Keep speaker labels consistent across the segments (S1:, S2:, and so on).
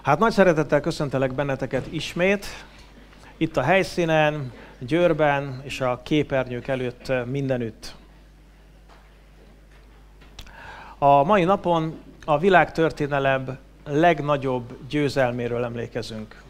S1: Hát nagy szeretettel köszöntelek benneteket ismét, itt a helyszínen, Győrben és a képernyők előtt mindenütt. A mai napon a világtörténelem legnagyobb győzelméről emlékezünk.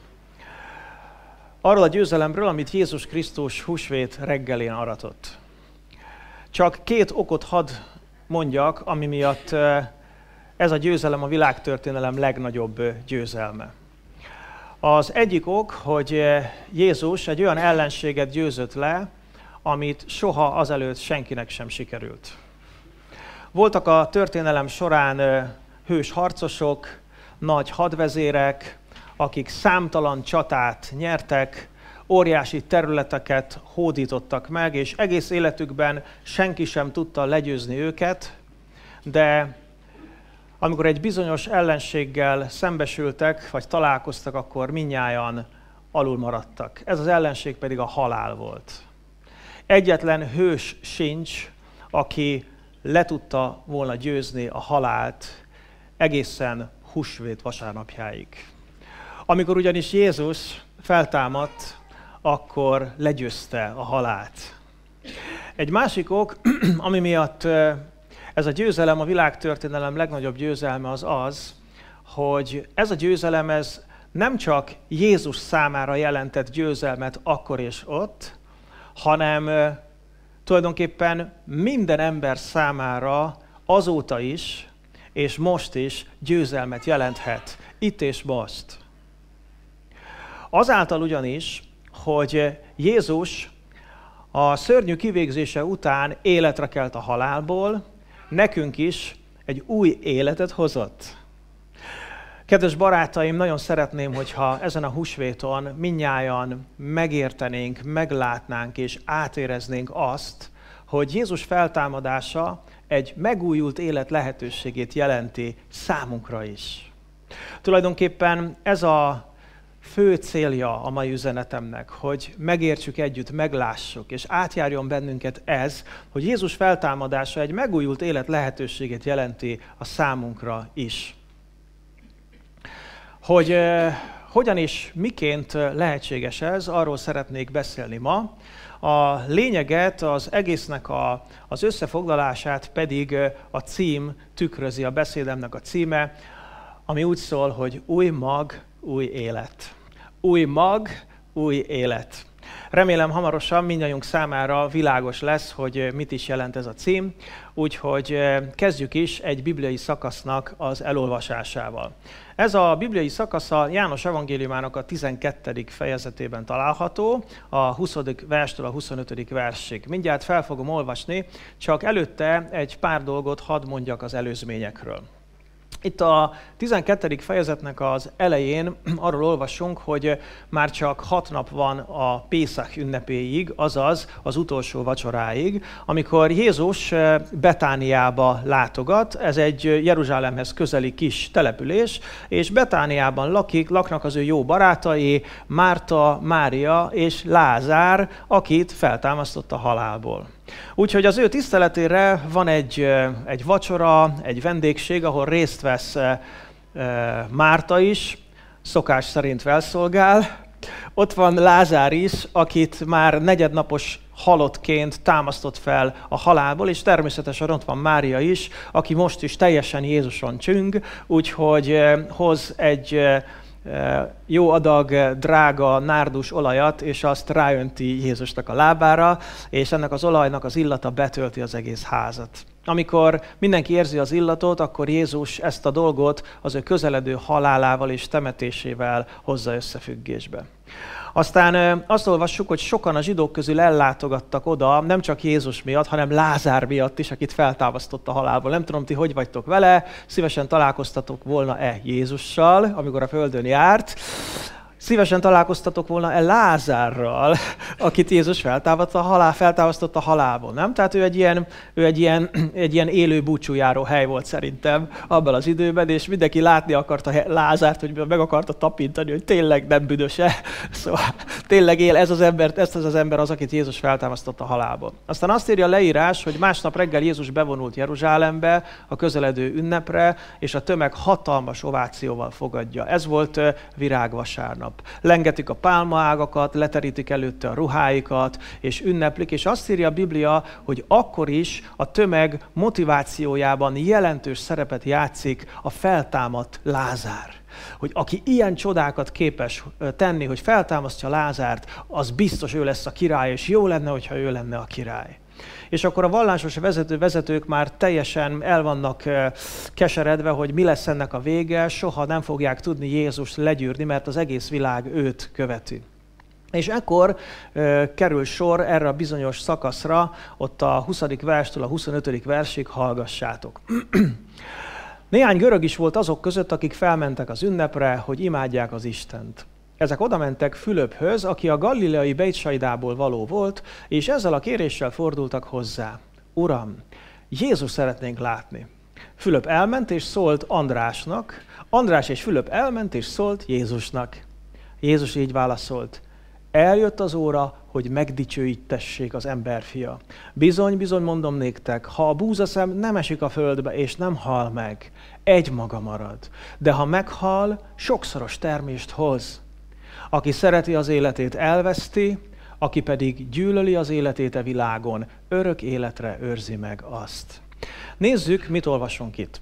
S1: Arról a győzelemről, amit Jézus Krisztus húsvét reggelén aratott. Csak két okot hadd mondjak, ami miatt ez a győzelem a világtörténelem legnagyobb győzelme. Az egyik ok, hogy Jézus egy olyan ellenséget győzött le, amit soha azelőtt senkinek sem sikerült. Voltak a történelem során hős harcosok, nagy hadvezérek, akik számtalan csatát nyertek, óriási területeket hódítottak meg, és egész életükben senki sem tudta legyőzni őket, de amikor egy bizonyos ellenséggel szembesültek, vagy találkoztak, akkor mindnyájan alul maradtak. Ez az ellenség pedig a halál volt. Egyetlen hős sincs, aki le tudta volna győzni a halált egészen húsvét vasárnapjáig. Amikor ugyanis Jézus feltámadt, akkor legyőzte a halált. Egy másik ok, ami miatt ez a győzelem, a világtörténelem legnagyobb győzelme az, hogy ez a győzelem ez nem csak Jézus számára jelentett győzelmet akkor és ott, hanem tulajdonképpen minden ember számára azóta is, és most is győzelmet jelenthet, itt és most. Azáltal ugyanis, hogy Jézus a szörnyű kivégzése után életre kelt a halálból, nekünk is egy új életet hozott. Kedves barátaim, nagyon szeretném, hogyha ezen a húsvéton mindnyájan megértenénk, meglátnánk és átéreznénk azt, hogy Jézus feltámadása egy megújult élet lehetőségét jelenti számunkra is. Tulajdonképpen ez a fő célja a mai üzenetemnek, hogy megértsük együtt, meglássuk, és átjárjon bennünket ez, hogy Jézus feltámadása egy megújult élet lehetőségét jelenti a számunkra is. Hogy hogyan és miként lehetséges ez, arról szeretnék beszélni ma. A lényeget, az egésznek az összefoglalását pedig a cím tükrözi, a beszédemnek a címe, ami úgy szól, hogy új mag, új élet. Új mag, új élet. Remélem hamarosan mindannyiunk számára világos lesz, hogy mit is jelent ez a cím, úgyhogy kezdjük is egy bibliai szakasznak az elolvasásával. Ez a bibliai szakasz a János evangéliumának a 12. fejezetében található, a 20. verstől a 25. versig. Mindjárt fel fogom olvasni, csak előtte egy pár dolgot hadd mondjak az előzményekről. Itt a 12. fejezetnek az elején arról olvasunk, hogy már csak 6 nap van a Pészach ünnepéig, azaz az utolsó vacsoráig, amikor Jézus Betániába látogat. Ez egy Jeruzsálemhez közeli kis település, és Betániában laknak az ő jó barátai, Márta, Mária és Lázár, akit feltámasztott a halálból. Úgyhogy az ő tiszteletére van egy vacsora, egy vendégség, ahol részt vesz Márta is, szokás szerint felszolgál. Ott van Lázár is, akit már negyednapos halottként támasztott fel a halálból, és természetesen ott van Mária is, aki most is teljesen Jézuson csüng, úgyhogy hoz egy jó adag drága nárdus olajat, és azt ráönti Jézusnak a lábára, és ennek az olajnak az illata betölti az egész házat. Amikor mindenki érzi az illatot, akkor Jézus ezt a dolgot az ő közeledő halálával és temetésével hozza összefüggésbe. Aztán azt olvassuk, hogy sokan a zsidók közül ellátogattak oda, nem csak Jézus miatt, hanem Lázár miatt is, akit feltámasztott a halálból. Nem tudom, ti hogy vagytok vele, szívesen találkoztatok volna-e Jézussal, amikor a földön járt. Szívesen találkoztatok volna Lázárral, akit Jézus feltámasztott a halálból, nem? Tehát ő egy ilyen élő búcsújáró hely volt szerintem abban az időben, és mindenki látni akarta Lázárt, hogy meg akarta tapintani, hogy tényleg nem büdöse. Szóval tényleg él ez az ember az, akit Jézus feltámasztott a halálból. Aztán azt írja a leírás, hogy másnap reggel Jézus bevonult Jeruzsálembe a közeledő ünnepre, és a tömeg hatalmas ovációval fogadja. Ez volt virágvasárnap. Lengetik a pálmaágakat, leterítik előtte a ruháikat, és ünneplik, és azt írja a Biblia, hogy akkor is a tömeg motivációjában jelentős szerepet játszik a feltámadt Lázár. Hogy aki ilyen csodákat képes tenni, hogy feltámasztja Lázárt, az biztos ő lesz a király, és jó lenne, hogyha ő lenne a király. És akkor a vallásos vezetők már teljesen el vannak keseredve, hogy mi lesz ennek a vége, soha nem fogják tudni Jézust legyűrni, mert az egész világ őt követi. És ekkor kerül sor erre a bizonyos szakaszra, ott a 20. verstől a 25. versig hallgassátok. Néhány görög is volt azok között, akik felmentek az ünnepre, hogy imádják az Istent. Ezek odamentek Fülöphöz, aki a galileai Bétsaidából való volt, és ezzel a kéréssel fordultak hozzá. Uram, Jézus szeretnénk látni. Fülöp elment és szólt Andrásnak, András és Fülöp elment és szólt Jézusnak. Jézus így válaszolt, eljött az óra, hogy megdicsőítessék az emberfia. Bizony, bizony mondom néktek, ha a búzaszem nem esik a földbe és nem hal meg, egymaga marad. De ha meghal, sokszoros termést hoz. Aki szereti az életét elveszti, aki pedig gyűlöli az életét a világon, örök életre őrzi meg azt. Nézzük, mit olvasunk itt.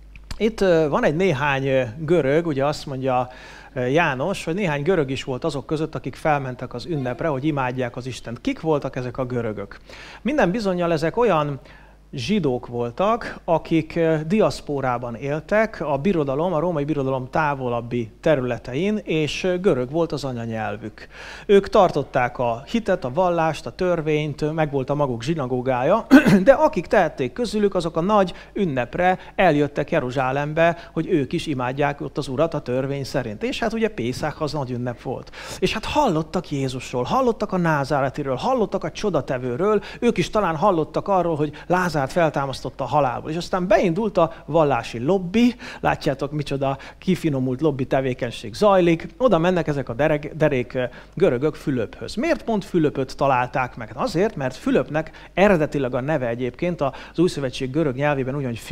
S1: Itt van egy néhány görög, ugye azt mondja János, hogy néhány görög is volt azok között, akik felmentek az ünnepre, hogy imádják az Istent. Kik voltak ezek a görögök? Minden bizonnyal ezek olyan zsidók voltak, akik diaszpórában éltek a római birodalom távolabbi területein, és görög volt az anyanyelvük. Ők tartották a hitet, a vallást, a törvényt, meg volt a maguk zsinagógája, de akik tehették közülük, azok a nagy ünnepre eljöttek Jeruzsálembe, hogy ők is imádják ott az Urat a törvény szerint. És hát ugye Pészák az nagy ünnep volt. És hát hallottak Jézusról, hallottak a názáretiről, hallottak a csodatevőről, ők is talán hallottak arról, hogy Lázárt feltámasztotta a halálból. És aztán beindult a vallási lobby, látjátok, micsoda kifinomult lobby tevékenység zajlik, oda mennek ezek a derék görögök Fülöphöz. Miért pont Fülöpöt találták meg? Azért, mert Fülöpnek eredetileg a neve egyébként az Újszövetség görög nyelvében úgy, hogy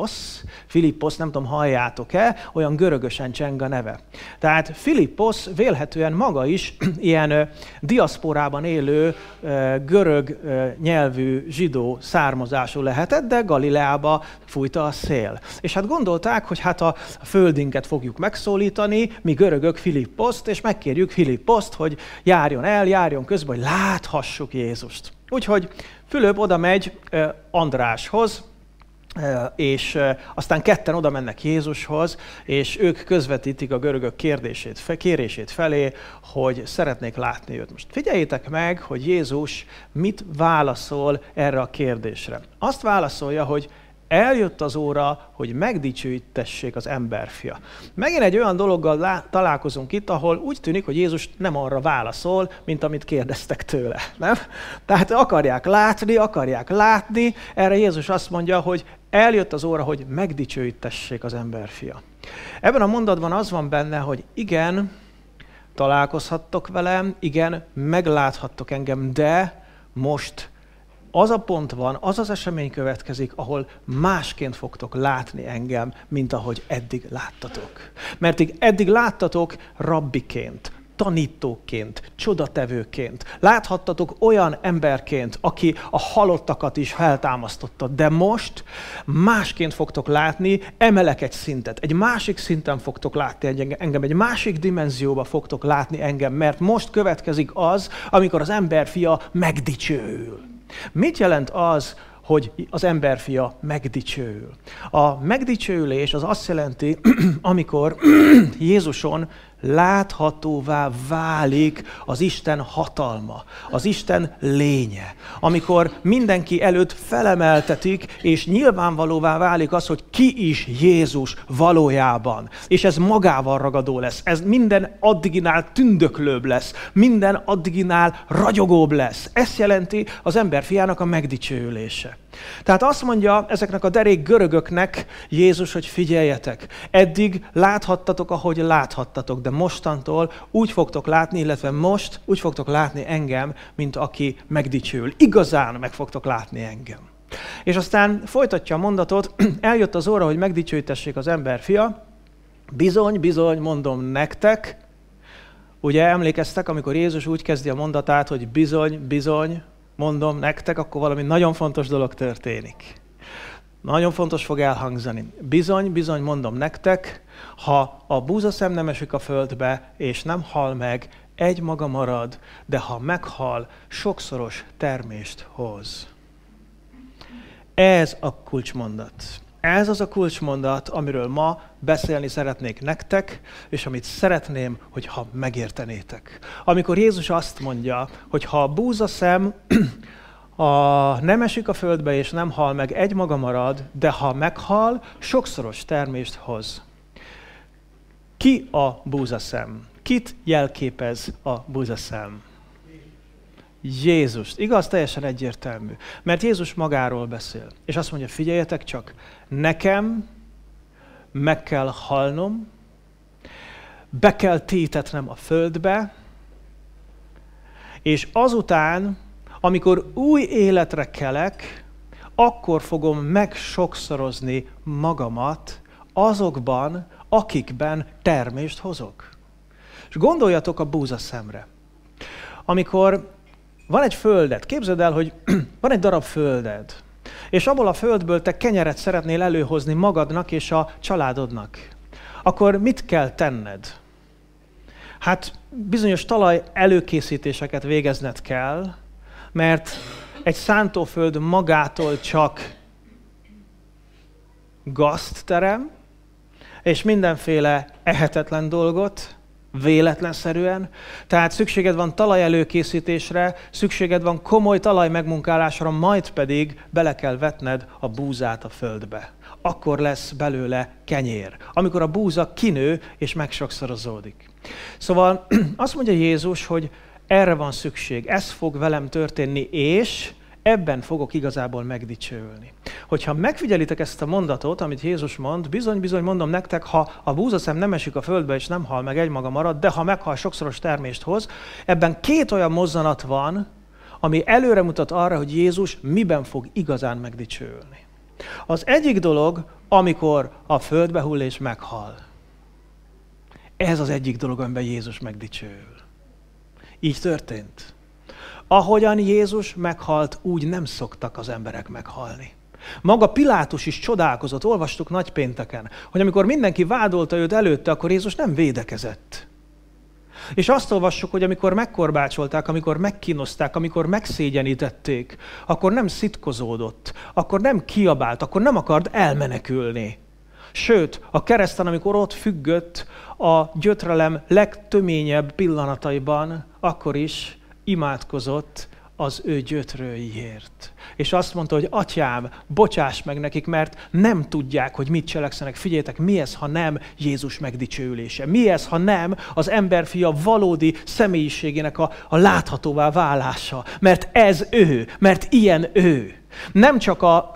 S1: Filippos, nem tudom, halljátok-e, olyan görögösen cseng a neve. Tehát Filippos vélhetően maga is ilyen diaszporában élő görög nyelvű zsidó származású lehetett, de Galileába fújta a szél. És hát gondolták, hogy hát a földinket fogjuk megszólítani, mi görögök Filipposzt, és megkérjük Filipposzt, hogy járjon közben, hogy láthassuk Jézust. Úgyhogy Fülöp oda megy Andráshoz, és aztán ketten oda mennek Jézushoz, és ők közvetítik a görögök kérését felé, hogy szeretnék látni őt. Most figyeljétek meg, hogy Jézus mit válaszol erre a kérdésre. Azt válaszolja, hogy eljött az óra, hogy megdicsőítessék az emberfia. Megint egy olyan dologgal találkozunk itt, ahol úgy tűnik, hogy Jézus nem arra válaszol, mint amit kérdeztek tőle. Nem? Tehát akarják látni, erre Jézus azt mondja, hogy eljött az óra, hogy megdicsőítessék az emberfia. Ebben a mondatban az van benne, hogy igen, találkozhattok velem, igen, megláthattok engem, de most az a pont van, az az esemény következik, ahol másként fogtok látni engem, mint ahogy eddig láttatok. Mert eddig láttatok rabbiként, tanítóként, csodatevőként. Láthattatok olyan emberként, aki a halottakat is feltámasztotta, de most másként fogtok látni, emelek egy szintet. Egy másik szinten fogtok látni engem, egy másik dimenzióba fogtok látni engem, mert most következik az, amikor az emberfia megdicsőül. Mit jelent az, hogy az emberfia megdicsőül? A megdicsőülés az azt jelenti, amikor Jézuson láthatóvá válik az Isten hatalma, az Isten lénye. Amikor mindenki előtt felemeltetik, és nyilvánvalóvá válik az, hogy ki is Jézus valójában. És ez magával ragadó lesz. Ez minden addiginál tündöklőbb lesz. Minden addiginál ragyogóbb lesz. Ezt jelenti az emberfiának a megdicsőülése. Tehát azt mondja ezeknek a derék görögöknek Jézus, hogy figyeljetek, eddig láthattatok, ahogy láthattatok, de mostantól úgy fogtok látni, illetve most úgy fogtok látni engem, mint aki megdicsőül. Igazán meg fogtok látni engem. És aztán folytatja a mondatot, eljött az óra, hogy megdicsőítessék az emberfia, bizony, bizony, mondom nektek, ugye emlékeztek, amikor Jézus úgy kezdi a mondatát, hogy bizony, bizony, mondom nektek, akkor valami nagyon fontos dolog történik. Nagyon fontos fog elhangzani. Bizony, bizony, mondom nektek, ha a búzaszem nem esik a földbe, és nem hal meg, egy maga marad, de ha meghal, sokszoros termést hoz. Ez a kulcsmondat. Ez az a kulcsmondat, amiről ma beszélni szeretnék nektek, és amit szeretném, hogyha megértenétek. Amikor Jézus azt mondja, hogy ha a búzaszem nem esik a földbe és nem hal meg, egy maga marad, de ha meghal, sokszoros termést hoz. Ki a búzaszem? Kit jelképez a búzaszem? Jézust. Igaz, teljesen egyértelmű. Mert Jézus magáról beszél. És azt mondja, figyeljetek csak, nekem meg kell halnom, be kell tétetnem a földbe, és azután, amikor új életre kelek, akkor fogom megsokszorozni magamat azokban, akikben termést hozok. És gondoljatok a búzaszemre. Amikor van egy földet, képzeld el, hogy van egy darab földed, és abból a földből te kenyeret szeretnél előhozni magadnak és a családodnak. Akkor mit kell tenned? Hát bizonyos talaj előkészítéseket végezned kell, mert egy szántóföld magától csak gazt terem, és mindenféle ehetetlen dolgot, véletlenszerűen. Tehát szükséged van talaj előkészítésre, szükséged van komoly talaj megmunkálásra, majd pedig bele kell vetned a búzát a földbe. Akkor lesz belőle kenyér, amikor a búza kinő és megsokszorozódik. Szóval azt mondja Jézus, hogy erre van szükség, ez fog velem történni, és ebben fogok igazából megdicsőülni. Hogyha megfigyelitek ezt a mondatot, amit Jézus mond, bizony, bizony mondom nektek, ha a búzaszem nem esik a földbe és nem hal meg, egymaga marad, de ha meghal, sokszoros termést hoz, ebben két olyan mozzanat van, ami előre mutat arra, hogy Jézus miben fog igazán megdicsőülni. Az egyik dolog, amikor a földbe hull és meghal. Ez az egyik dolog, amiben Jézus megdicsőül. Így történt. Ahogyan Jézus meghalt, úgy nem szoktak az emberek meghalni. Maga Pilátus is csodálkozott, olvastuk nagypénteken, hogy amikor mindenki vádolta őt előtte, akkor Jézus nem védekezett. És azt olvassuk, hogy amikor megkorbácsolták, amikor megkínozták, amikor megszégyenítették, akkor nem szitkozódott, akkor nem kiabált, akkor nem akart elmenekülni. Sőt, a kereszten, amikor ott függött a gyötrelem legtöményebb pillanataiban, akkor is imádkozott az ő gyötrőiért. És azt mondta, hogy atyám, bocsáss meg nekik, mert nem tudják, hogy mit cselekszenek. Figyeljetek, mi ez, ha nem Jézus megdicsőülése? Mi ez, ha nem az emberfia valódi személyiségének a láthatóvá válása? Mert ez ő, mert ilyen ő. Nem csak a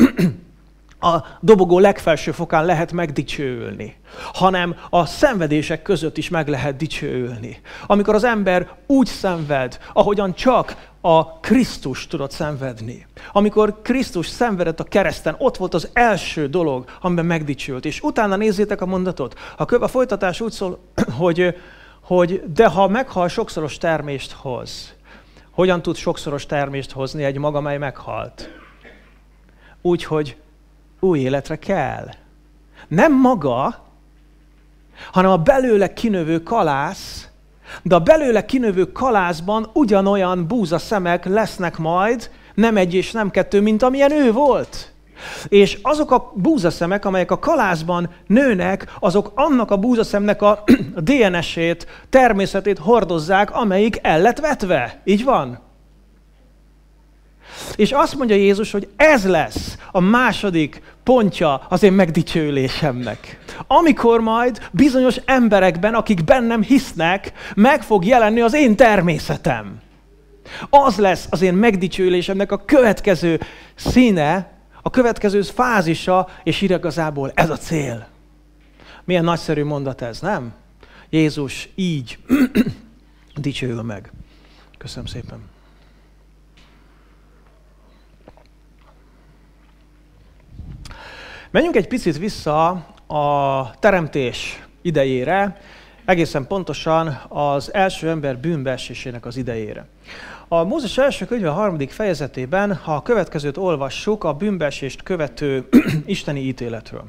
S1: dobogó legfelső fokán lehet megdicsőülni, hanem a szenvedések között is meg lehet dicsőülni. Amikor az ember úgy szenved, ahogyan csak a Krisztus tudott szenvedni. Amikor Krisztus szenvedett a kereszten, ott volt az első dolog, amiben megdicsült. És utána nézzétek a mondatot. A folytatás úgy szól, hogy de ha meghal, sokszoros termést hoz. Hogyan tud sokszoros termést hozni egy mag, amely meghalt? Úgy, hogy új életre kell. Nem maga, hanem a belőle kinövő kalász, de a belőle kinövő kalászban ugyanolyan búzaszemek lesznek majd, nem egy és nem kettő, mint amilyen ő volt. És azok a búzaszemek, amelyek a kalászban nőnek, azok annak a búzaszemnek a DNS-ét, természetét hordozzák, amelyik el lett vetve. Így van? És azt mondja Jézus, hogy ez lesz a második pontja az én megdicsőülésemnek. Amikor majd bizonyos emberekben, akik bennem hisznek, meg fog jelenni az én természetem. Az lesz az én megdicsőülésemnek a következő színe, a következő fázisa, és igazából ez a cél. Milyen nagyszerű mondat ez, nem? Jézus így dicsőül meg. Köszönöm szépen. Menjünk egy picit vissza a teremtés idejére, egészen pontosan az első ember bűnbeesésének az idejére. A Mózes első könyve 3. fejezetében, ha a következőt olvassuk, a bűnbeesést követő isteni ítéletről.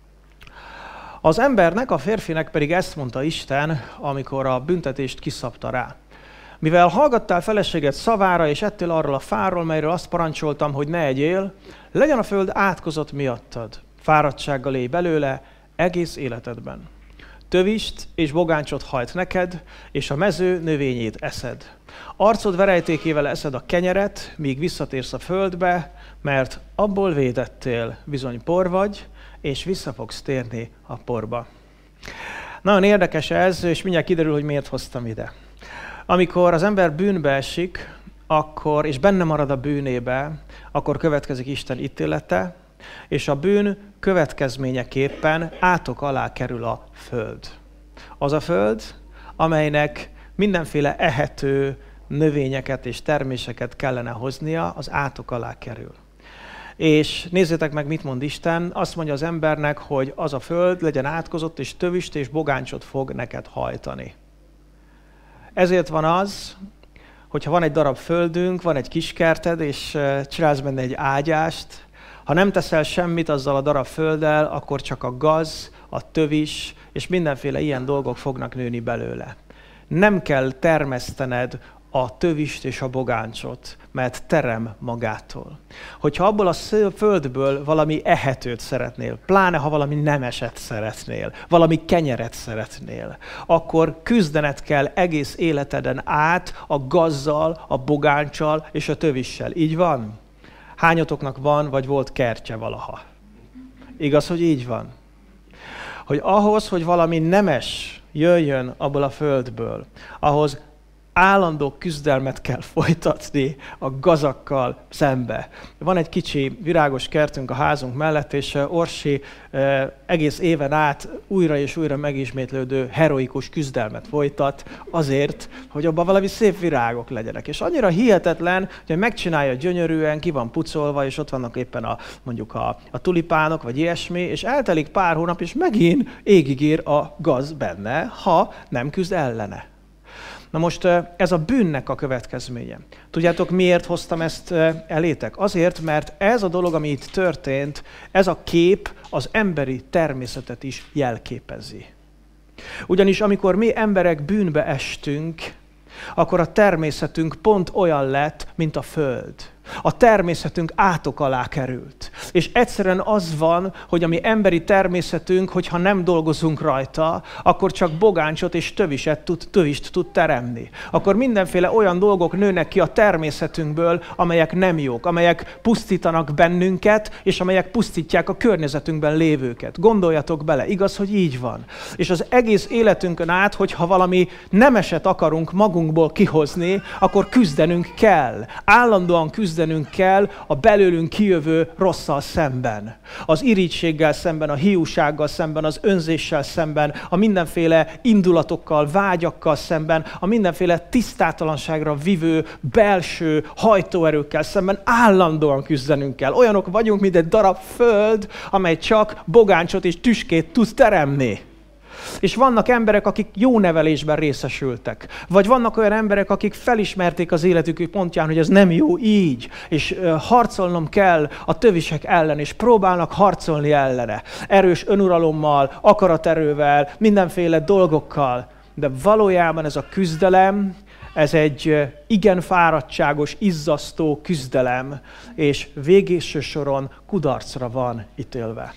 S1: Az embernek, a férfinek pedig ezt mondta Isten, amikor a büntetést kiszabta rá. Mivel hallgattál feleséged szavára, és ettél arról a fáról, melyről azt parancsoltam, hogy ne egyél, legyen a föld átkozott miattad. Fáradtsággal élj belőle egész életedben. Tövist és bogáncsot hajt neked, és a mező növényét eszed. Arcod verejtékével eszed a kenyeret, míg visszatérsz a földbe, mert abból védettél, bizony por vagy, és vissza fogsz térni a porba. Nagyon érdekes ez, és mindjárt kiderül, hogy miért hoztam ide. Amikor az ember bűnbe esik, és benne marad a bűnébe, akkor következik Isten ítélete, és a bűn következményeképpen átok alá kerül a föld. Az a föld, amelynek mindenféle ehető növényeket és terméseket kellene hoznia, az átok alá kerül. És nézzétek meg, mit mond Isten. Azt mondja az embernek, hogy az a föld legyen átkozott, és tövist és bogáncsot fog neked hajtani. Ezért van az, hogyha van egy darab földünk, van egy kiskerted, és csinálsz benne egy ágyást, ha nem teszel semmit azzal a darab földdel, akkor csak a gaz, a tövis és mindenféle ilyen dolgok fognak nőni belőle. Nem kell termesztened a tövist és a bogáncsot, mert terem magától. Hogyha abból a földből valami ehetőt szeretnél, pláne ha valami nemeset szeretnél, valami kenyeret szeretnél, akkor küzdened kell egész életeden át a gazzal, a bogánccsal és a tövissel. Így van? Hányatoknak van, vagy volt kertje valaha? Igaz, hogy így van? Hogy ahhoz, hogy valami nemes jöjjön abból a földből, ahhoz állandó küzdelmet kell folytatni a gazakkal szembe. Van egy kicsi virágos kertünk a házunk mellett, és Orsi egész éven át újra és újra megismétlődő heroikus küzdelmet folytat azért, hogy abban valami szép virágok legyenek. És annyira hihetetlen, hogy megcsinálja gyönyörűen, ki van pucolva, és ott vannak éppen mondjuk a tulipánok, vagy ilyesmi, és eltelik pár hónap, és megint égig ír a gaz benne, ha nem küzd ellene. Na most ez a bűnnek a következménye. Tudjátok, miért hoztam ezt elétek? Azért, mert ez a dolog, ami itt történt, ez a kép az emberi természetet is jelképezi. Ugyanis amikor mi emberek bűnbe estünk, akkor a természetünk pont olyan lett, mint a föld. A természetünk átok alá került. És egyszerűen az van, hogy a mi emberi természetünk, hogyha nem dolgozunk rajta, akkor csak bogáncsot és tövist tud teremni. Akkor mindenféle olyan dolgok nőnek ki a természetünkből, amelyek nem jók, amelyek pusztítanak bennünket, és amelyek pusztítják a környezetünkben lévőket. Gondoljatok bele, igaz, hogy így van. És az egész életünkön át, hogyha valami nemeset akarunk magunkból kihozni, akkor küzdenünk kell. Állandóan küzdenünk kell a belőlünk kijövő rosszal szemben. Az irítséggel szemben, a hiúsággal szemben, az önzéssel szemben, a mindenféle indulatokkal, vágyakkal szemben, a mindenféle tisztátalanságra vivő belső hajtóerőkkel szemben állandóan küzdenünk kell. Olyanok vagyunk, mint egy darab föld, amely csak bogáncsot és tüskét tud teremni. És vannak emberek, akik jó nevelésben részesültek. Vagy vannak olyan emberek, akik felismerték az életük pontján, hogy ez nem jó így, és harcolnom kell a tövisek ellen, és próbálnak harcolni ellene. Erős önuralommal, akaraterővel, mindenféle dolgokkal. De valójában ez a küzdelem, ez egy igen fáradtságos, izzasztó küzdelem, és végső soron kudarcra van ítélve.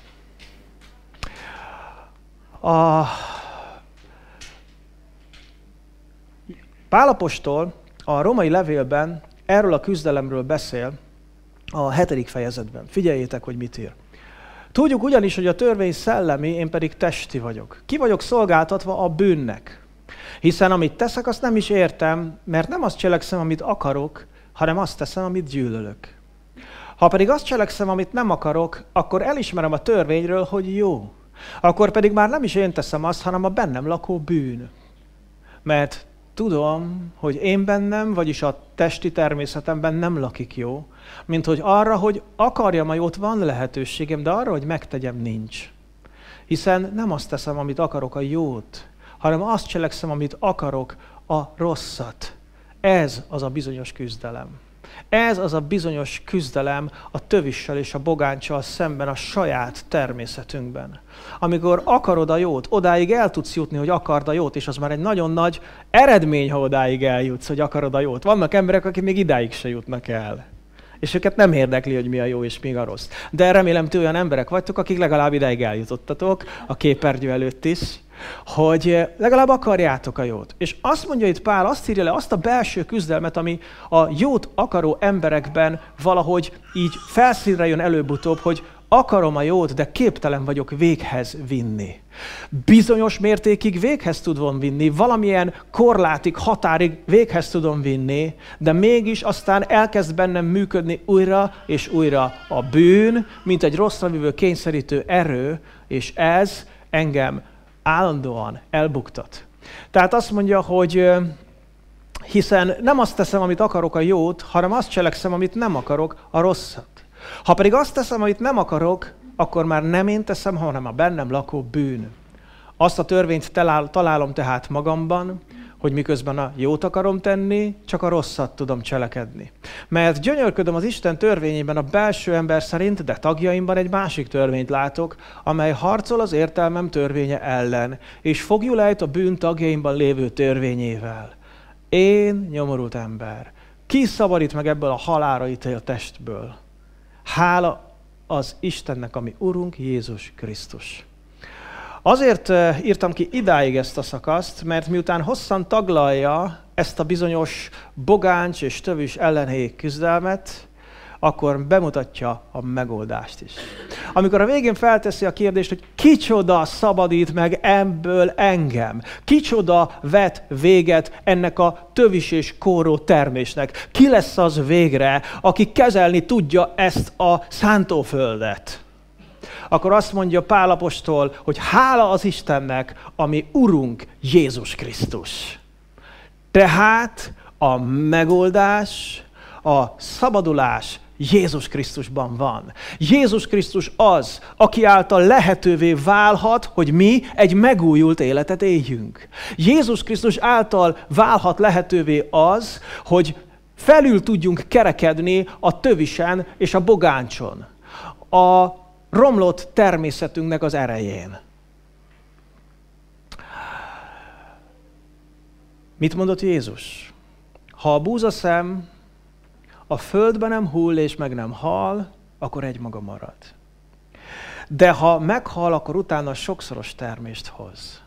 S1: Pál apostol a római levélben erről a küzdelemről beszél a 7. fejezetben. Figyeljétek, hogy mit ír. Tudjuk ugyanis, hogy a törvény szellemi, én pedig testi vagyok. Ki vagyok szolgáltatva a bűnnek. Hiszen amit teszek, azt nem is értem, mert nem azt cselekszem, amit akarok, hanem azt teszem, amit gyűlölök. Ha pedig azt cselekszem, amit nem akarok, akkor elismerem a törvényről, hogy jó. Akkor pedig már nem is én teszem azt, hanem a bennem lakó bűn. Mert tudom, hogy én bennem, vagyis a testi természetemben nem lakik jó, mint hogy arra, hogy akarjam a jót, van lehetőségem, de arra, hogy megtegyem, nincs. Hiszen nem azt teszem, amit akarok, a jót, hanem azt cselekszem, amit akarok, a rosszat. Ez az a bizonyos küzdelem. Ez az a bizonyos küzdelem a tövissel és a bogáncsal szemben a saját természetünkben. Amikor akarod a jót, odáig el tudsz jutni, hogy akard a jót, és az már egy nagyon nagy eredmény, ha odáig eljutsz, hogy akarod a jót. Vannak emberek, akik még idáig se jutnak el. És őket nem érdekli, hogy mi a jó és mi a rossz. De remélem, ti olyan emberek vagytok, akik legalább idáig eljutottatok, a képernyő előtt is, hogy legalább akarjátok a jót. És azt mondja itt Pál, azt írja le azt a belső küzdelmet, ami a jót akaró emberekben valahogy így felszínre jön előbb-utóbb, hogy akarom a jót, de képtelen vagyok véghez vinni. Bizonyos mértékig véghez tudom vinni, valamilyen korlátig, határig véghez tudom vinni, de mégis aztán elkezd bennem működni újra és újra a bűn, mint egy rosszra vívő kényszerítő erő, és ez engem állandóan elbuktat. Tehát azt mondja, hogy hiszen nem azt teszem, amit akarok, a jót, hanem azt cselekszem, amit nem akarok, a rosszat. Ha pedig azt teszem, amit nem akarok, akkor már nem én teszem, hanem a bennem lakó bűn. Azt a törvényt találom tehát magamban, hogy miközben a jót akarom tenni, csak a rosszat tudom cselekedni. Mert gyönyörködöm az Isten törvényében a belső ember szerint, de tagjaimban egy másik törvényt látok, amely harcol az értelmem törvénye ellen, és fogjul ejt a bűn tagjaimban lévő törvényével. Én, nyomorult ember, ki szabadít meg ebből a halálra ítélt testből? Hála az Istennek, ami Urunk Jézus Krisztus. Azért írtam ki idáig ezt a szakaszt, mert miután hosszan taglalja ezt a bizonyos bogáncs és tövis ellenhelyi küzdelmet, akkor bemutatja a megoldást is. Amikor a végén felteszi a kérdést, hogy kicsoda szabadít meg ebből engem, kicsoda vet véget ennek a tövis és kóró termésnek, ki lesz az végre, aki kezelni tudja ezt a szántóföldet, akkor azt mondja Pál apostol, hogy hála az Istennek, ami Urunk Jézus Krisztus. Tehát a megoldás, a szabadulás Jézus Krisztusban van. Jézus Krisztus az, aki által lehetővé válhat, hogy mi egy megújult életet éljünk. Jézus Krisztus által válhat lehetővé az, hogy felül tudjunk kerekedni a tövisen és a bogáncson. A romlott természetünknek az erején. Mit mondott Jézus? Ha a búzaszem a földben nem hull és meg nem hal, akkor egymaga marad. De ha meghal, akkor utána sokszoros termést hoz.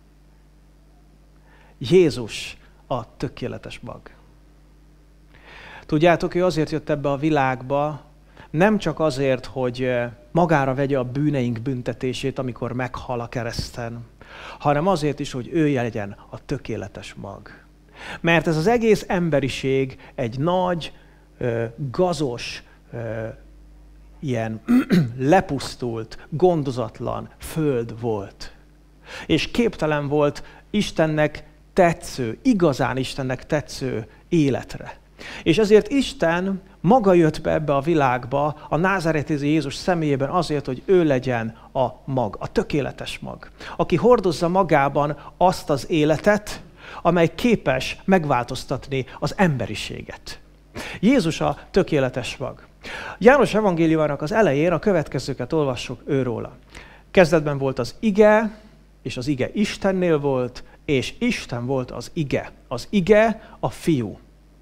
S1: Jézus a tökéletes mag. Tudjátok, ő azért jött ebbe a világba, nem csak azért, hogy magára vegye a bűneink büntetését, amikor meghal a kereszten, hanem azért is, hogy ő legyen a tökéletes mag. Mert ez az egész emberiség egy nagy, gazos, ilyen lepusztult, gondozatlan föld volt. És képtelen volt Istennek tetsző, igazán Istennek tetsző életre. És ezért Isten maga jött be ebbe a világba a názáreti Jézus személyében azért, hogy ő legyen a mag, a tökéletes mag, aki hordozza magában azt az életet, amely képes megváltoztatni az emberiséget. Jézus a tökéletes mag. János evangéliumának az elején a következőket olvassuk őróla. Kezdetben volt az ige, és az ige Istennél volt, és Isten volt az ige. Az ige a fiú,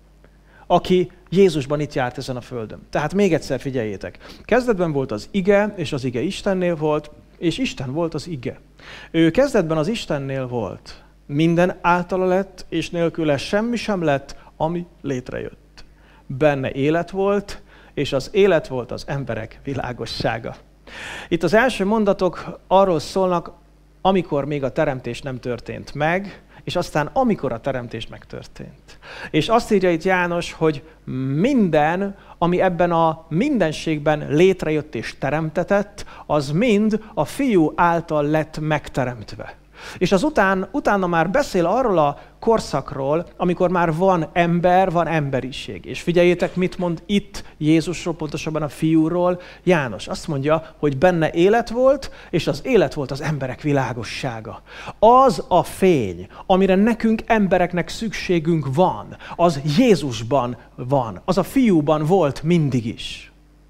S1: aki Jézusban itt járt ezen a földön. Tehát még egyszer figyeljétek. Kezdetben volt az ige, és az ige Istennél volt, és Isten volt az ige. Ő kezdetben az Istennél volt. Minden általa lett, és nélküle semmi sem lett, ami létrejött. Benne élet volt, és az élet volt az emberek világossága. Itt az első mondatok arról szólnak, amikor még a teremtés nem történt meg, és aztán amikor a teremtés megtörtént. És azt írja itt János, hogy minden, ami ebben a mindenségben létrejött és teremtetett, az mind a fiú által lett megteremtve. És utána már beszél arról a korszakról, amikor már van ember, van emberiség. És figyeljétek, mit mond itt Jézusról, pontosabban a fiúról János. Azt mondja, hogy benne élet volt, és az élet volt az emberek világossága. Az a fény, amire nekünk embereknek szükségünk van, az Jézusban van. Az a fiúban volt mindig is.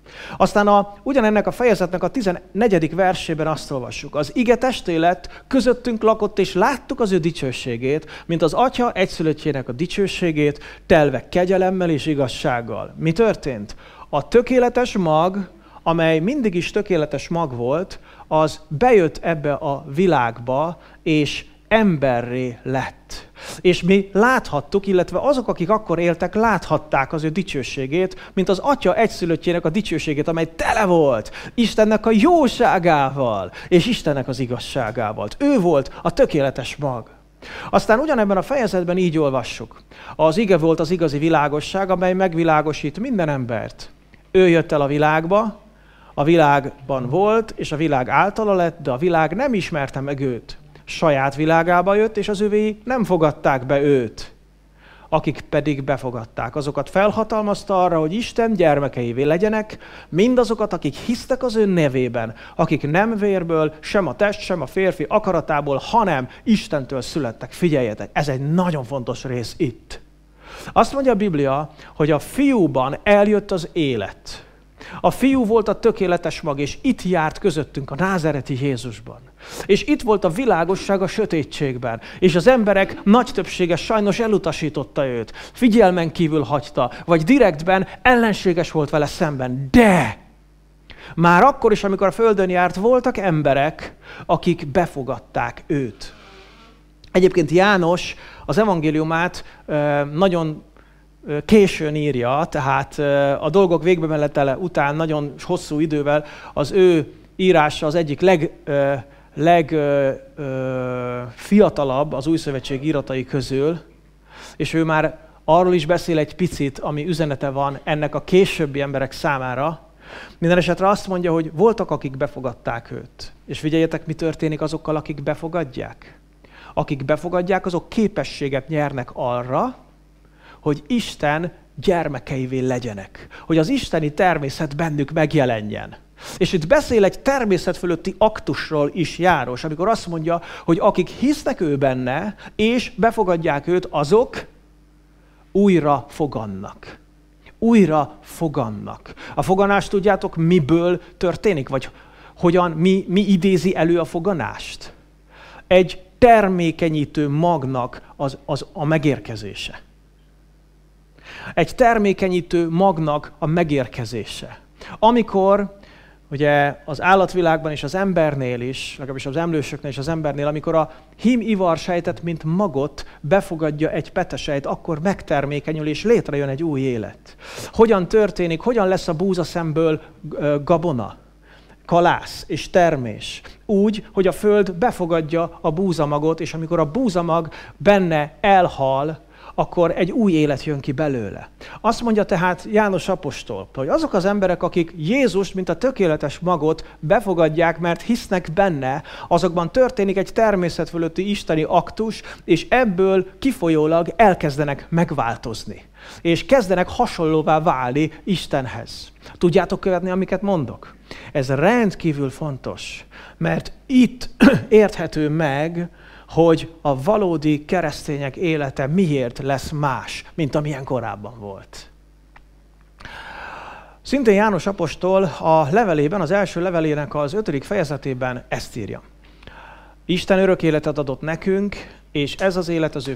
S1: Aztán ugyanennek a fejezetnek a 14. versében azt olvassuk. Az ige testé lett, közöttünk lakott, és láttuk az ő dicsőségét, mint az Atya egyszülöttjének a dicsőségét, telve kegyelemmel és igazsággal. Mi történt? A tökéletes mag, amely mindig is tökéletes mag volt, az bejött ebbe a világba, és emberré lett. És mi láthattuk, illetve azok, akik akkor éltek, láthatták az ő dicsőségét, mint az Atya egyszülöttjének a dicsőségét, amely tele volt Istennek a jóságával, és Istennek az igazságával. Ő volt a tökéletes mag. Aztán ugyanebben a fejezetben így olvassuk. Az ige volt az igazi világosság, amely megvilágosít minden embert. Ő jött el a világba, a világban volt, és a világ általa lett, de a világ nem ismerte meg őt. Saját világába jött, és az övéi nem fogadták be őt. Akik pedig befogadták, azokat felhatalmazta arra, hogy Isten gyermekeivé legyenek, mindazokat, akik hisztek az ő nevében, akik nem vérből, sem a test, sem a férfi akaratából, hanem Istentől születtek. Figyeljetek, ez egy nagyon fontos rész itt. Azt mondja a Biblia, hogy a fiúban eljött az élet. A fiú volt a tökéletes mag, és itt járt közöttünk a názáreti Jézusban. És itt volt a világosság a sötétségben, és az emberek nagy többsége sajnos elutasította őt, figyelmen kívül hagyta, vagy direktben ellenséges volt vele szemben. De már akkor is, amikor a földön járt, voltak emberek, akik befogadták őt. Egyébként János az evangéliumát nagyon későn írja, tehát a dolgok végbemenetele után nagyon hosszú idővel az ő írása az egyik legfiatalabb az Új Szövetség íratai közül, és ő már arról is beszél egy picit, ami üzenete van ennek a későbbi emberek számára. Minden esetre azt mondja, hogy voltak, akik befogadták őt. És figyeljetek, mi történik azokkal, akik befogadják. Akik befogadják, azok képességet nyernek arra, hogy Isten gyermekeivé legyenek. Hogy az isteni természet bennük megjelenjen. És itt beszél egy természet fölötti aktusról is János, amikor azt mondja, hogy akik hisznek ő benne, és befogadják őt, azok újra fogannak. Újra fogannak. A foganás tudjátok, miből történik? Vagy hogyan, mi idézi elő a foganást? Egy termékenyítő magnak a megérkezése. Egy termékenyítő magnak a megérkezése. Amikor ugye az állatvilágban és az embernél is, legalábbis az emlősöknél és az embernél, amikor a hím-ivar sejtet, mint magot befogadja egy petesejt, akkor megtermékenyül és létrejön egy új élet. Hogyan történik, hogyan lesz a búzaszemből gabona, kalász és termés? Úgy, hogy a föld befogadja a búzamagot, és amikor a búzamag benne elhal, akkor egy új élet jön ki belőle. Azt mondja tehát János apostol, hogy azok az emberek, akik Jézust, mint a tökéletes magot befogadják, mert hisznek benne, azokban történik egy természet fölötti isteni aktus, és ebből kifolyólag elkezdenek megváltozni. És kezdenek hasonlóvá válni Istenhez. Tudjátok követni, amiket mondok? Ez rendkívül fontos, mert itt érthető meg, hogy a valódi keresztények élete miért lesz más, mint amilyen korábban volt. Szintén János apostol a levelében, az első levelének az 5. fejezetében ezt írja. Isten örök életet adott nekünk, és ez az élet az ő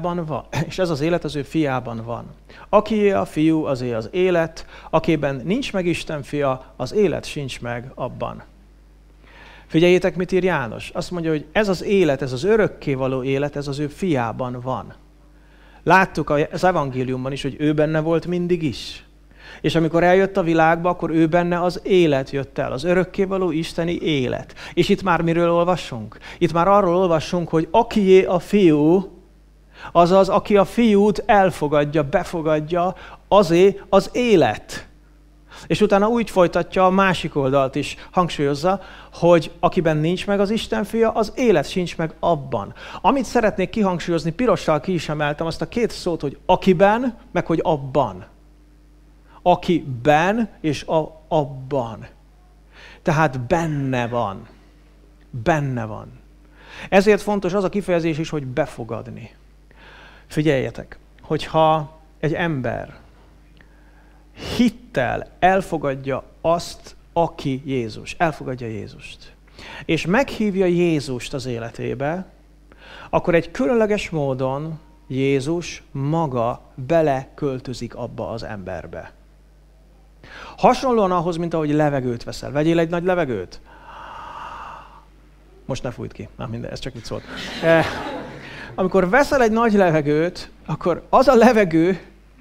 S1: fiában van. Akié a fiú, azé az élet, akiben nincs meg Isten fia, az élet sincs meg abban. Figyeljétek, mit ír János. Azt mondja, hogy ez az élet, ez az örökkévaló élet, ez az ő fiában van. Láttuk az evangéliumban is, hogy ő benne volt mindig is. És amikor eljött a világba, akkor ő benne az élet jött el, az örökkévaló isteni élet. És itt már miről olvassunk? Itt már arról olvassunk, hogy akié a fiú, azaz aki a fiút elfogadja, befogadja, azé az élet. És utána úgy folytatja, a másik oldalt is hangsúlyozza, hogy akiben nincs meg az Isten fia, az élet sincs meg abban. Amit szeretnék kihangsúlyozni, pirossal ki is emeltem azt a két szót, hogy akiben, meg hogy abban. Akiben és abban. Tehát benne van. Benne van. Ezért fontos az a kifejezés is, hogy befogadni. Figyeljetek, hogyha egy ember hittel elfogadja azt, aki Jézus, elfogadja Jézust, és meghívja Jézust az életébe, akkor egy különleges módon Jézus maga beleköltözik abba az emberbe. Hasonlóan ahhoz, mint ahogy levegőt veszel. Vegyél egy nagy levegőt. Most ne fújt ki. Na minden, ez csak így szólt. Amikor veszel egy nagy levegőt, akkor az a levegő,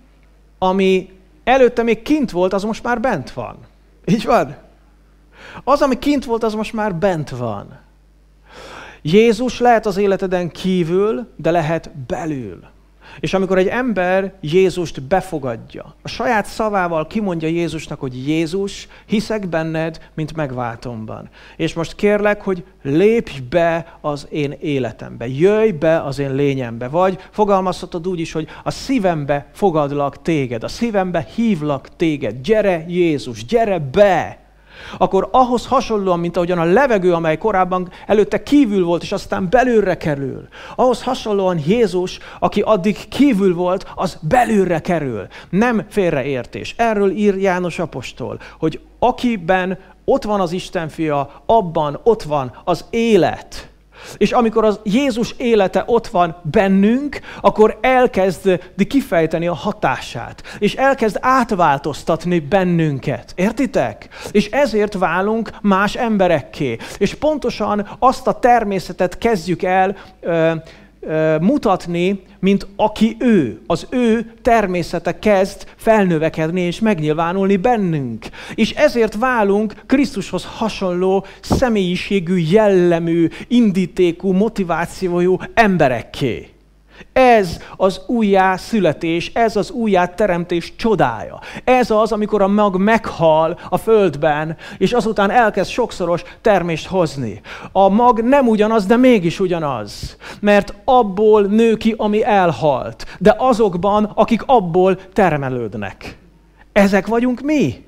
S1: ami előtte még kint volt, az most már bent van. Így van? Az, ami kint volt, az most már bent van. Jézus lehet az életeden kívül, de lehet belül. És amikor egy ember Jézust befogadja, a saját szavával kimondja Jézusnak, hogy Jézus, hiszek benned, mint megváltomban. És most kérlek, hogy lépj be az én életembe, jöjj be az én lényembe. Vagy fogalmazhatod úgy is, hogy a szívembe fogadlak téged, a szívembe hívlak téged, gyere Jézus, gyere be! Akkor ahhoz hasonlóan, mint ahogyan a levegő, amely korábban előtte kívül volt, és aztán belülre kerül. Ahhoz hasonlóan Jézus, aki addig kívül volt, az belülre kerül. Nem félreértés. Erről ír János apostol, hogy akiben ott van az Isten fia, abban ott van az élet. És amikor az Jézus élete ott van bennünk, akkor elkezd kifejteni a hatását. És elkezd átváltoztatni bennünket. Értitek? És ezért válunk más emberekké. És pontosan azt a természetet kezdjük el mutatni, mint aki ő. Az ő természete kezd felnövekedni és megnyilvánulni bennünk. És ezért válunk Krisztushoz hasonló személyiségű, jellemű, indítékú, motivációjú emberekké. Ez az újjászületés, ez az újjáteremtés csodája. Ez az, amikor a mag meghal a földben, és azután elkezd sokszoros termést hozni. A mag nem ugyanaz, de mégis ugyanaz. Mert abból nő ki, ami elhalt. De azokban, akik abból termelődnek. Ezek vagyunk mi.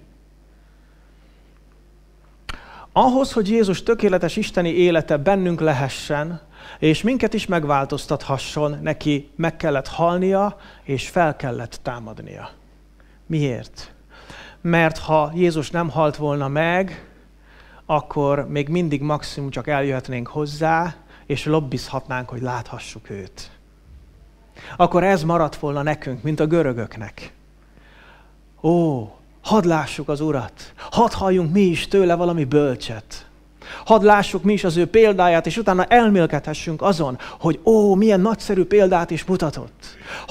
S1: Ahhoz, hogy Jézus tökéletes isteni élete bennünk lehessen, és minket is megváltoztathasson, neki meg kellett halnia, és fel kellett támadnia. Miért? Mert ha Jézus nem halt volna meg, akkor még mindig maximum csak eljöhetnénk hozzá, és lobbizhatnánk, hogy láthassuk őt. Akkor ez maradt volna nekünk, mint a görögöknek. Ó, hadd lássuk az Urat, hadd halljunk mi is tőle valami bölcset. Hadd lássuk mi is az ő példáját, és utána elmélkedhessünk azon, hogy milyen nagyszerű példát is mutatott.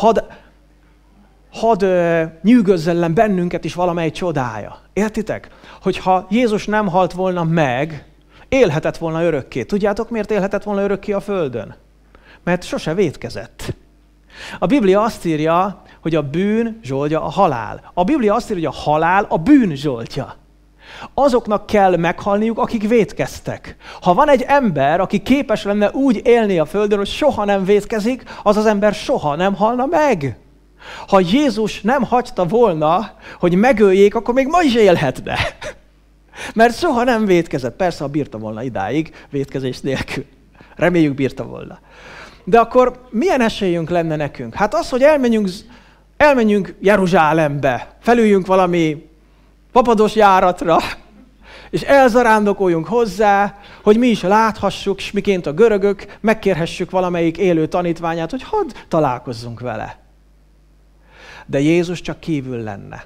S1: Hadd nyűgözzen bennünket is valamely csodája. Értitek? Hogyha Jézus nem halt volna meg, élhetett volna örökké. Tudjátok, miért élhetett volna örökké a földön? Mert sose vétkezett. A Biblia azt írja, hogy a bűn zsoltja a halál. A Biblia azt írja, hogy a halál a bűn zsoltja. Azoknak kell meghalniuk, akik vétkeztek. Ha van egy ember, aki képes lenne úgy élni a földön, hogy soha nem vétkezik, az az ember soha nem halna meg. Ha Jézus nem hagyta volna, hogy megöljék, akkor még ma is élhetne. Mert soha nem vétkezett. Persze, ha bírta volna idáig, vétkezés nélkül. Reméljük, bírta volna. De akkor milyen esélyünk lenne nekünk? Hát az, hogy elmenjünk Jeruzsálembe, felüljünk valami papados járatra, és elzarándokoljunk hozzá, hogy mi is láthassuk, és miként a görögök megkérhessük valamelyik élő tanítványát, hogy hadd találkozzunk vele. De Jézus csak kívül lenne.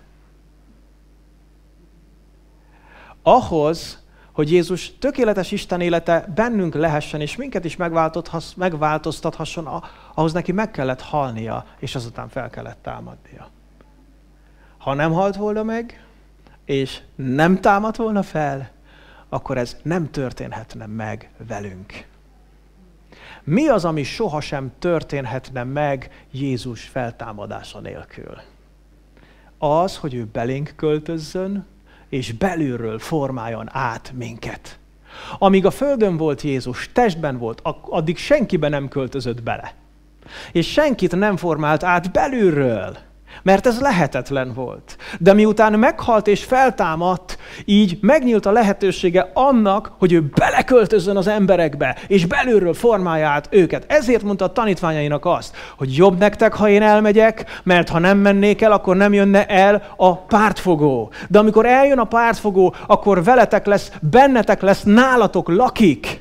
S1: Ahhoz, hogy Jézus tökéletes Isten élete bennünk lehessen, és minket is megváltoztathasson, ahhoz neki meg kellett halnia, és azután fel kellett támadnia. Ha nem halt volna meg, és nem támadt volna fel, akkor ez nem történhetne meg velünk. Mi az, ami sohasem történhetne meg Jézus feltámadása nélkül? Az, hogy ő belénk költözzön, és belülről formáljon át minket. Amíg a földön volt Jézus, testben volt, addig senkibe nem költözött bele. És senkit nem formált át belülről, mert ez lehetetlen volt. De miután meghalt és feltámadt, így megnyílt a lehetősége annak, hogy ő beleköltözzön az emberekbe, és belülről formálja át őket. Ezért mondta a tanítványainak azt, hogy jobb nektek, ha én elmegyek, mert ha nem mennék el, akkor nem jönne el a pártfogó. De amikor eljön a pártfogó, akkor veletek lesz, bennetek lesz, nálatok lakik.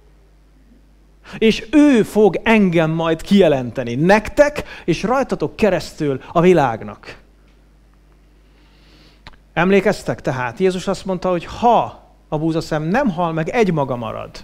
S1: És ő fog engem majd kijelenteni nektek, és rajtatok keresztül a világnak. Emlékeztek tehát? Jézus azt mondta, hogy ha a búzaszem nem hal meg, egymaga marad.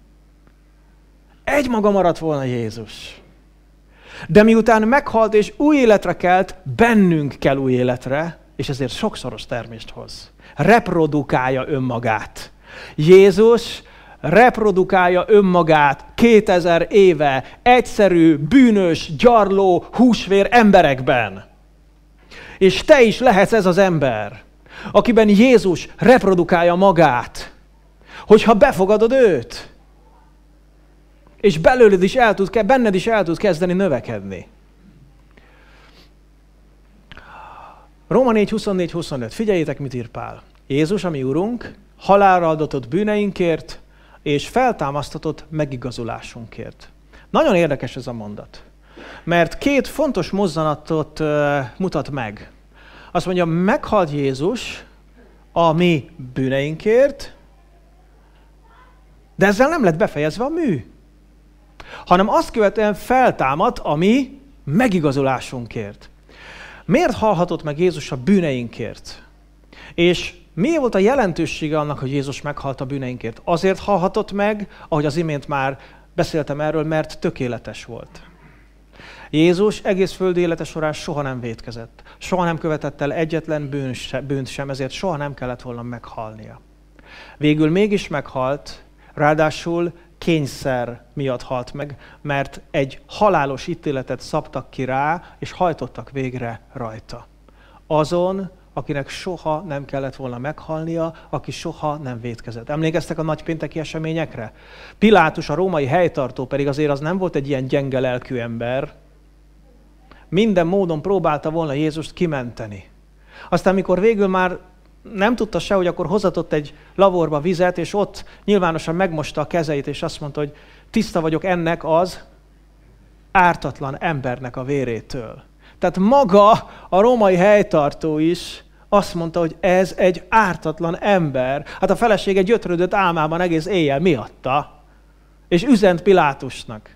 S1: Egymaga maradt volna Jézus. De miután meghalt és új életre kelt, bennünk kell új életre, és ezért sokszoros termést hoz. Reprodukálja önmagát. Jézus reprodukálja önmagát 2000 éve egyszerű, bűnös, gyarló, húsvér emberekben. És te is lehetsz ez az ember, akiben Jézus reprodukálja magát, hogyha befogadod őt, és belőled is benned is el tud kezdeni növekedni. Róma 4, 24-25. Figyeljétek, mit ír Pál. Jézus, a mi Urunk, halálra adatott bűneinkért, és feltámasztatott megigazulásunkért. Nagyon érdekes ez a mondat, mert két fontos mozzanatot mutat meg. Azt mondja, meghalt Jézus a mi bűneinkért, de ezzel nem lett befejezve a mű, hanem azt követően feltámadt a mi megigazulásunkért. Miért halhatott meg Jézus a bűneinkért? És mi volt a jelentősége annak, hogy Jézus meghalt a bűneinkért? Azért halhatott meg, ahogy az imént már beszéltem erről, mert tökéletes volt. Jézus egész földi élete során soha nem vétkezett. Soha nem követett el egyetlen bűnt sem, ezért soha nem kellett volna meghalnia. Végül mégis meghalt, ráadásul kényszer miatt halt meg, mert egy halálos ítéletet szabtak ki rá, és hajtottak végre rajta. Azon, akinek soha nem kellett volna meghalnia, aki soha nem vétkezett. Emlékeztek a nagypénteki eseményekre? Pilátus, a római helytartó pedig azért az nem volt egy ilyen gyenge lelkű ember. Minden módon próbálta volna Jézust kimenteni. Aztán, mikor végül már nem tudta se, hogy akkor hozatott egy lavorba vizet, és ott nyilvánosan megmosta a kezeit, és azt mondta, hogy tiszta vagyok ennek az ártatlan embernek a vérétől. Tehát maga a római helytartó is azt mondta, hogy ez egy ártatlan ember. Hát a felesége gyötrődött álmában egész éjjel miatta, és üzent Pilátusnak.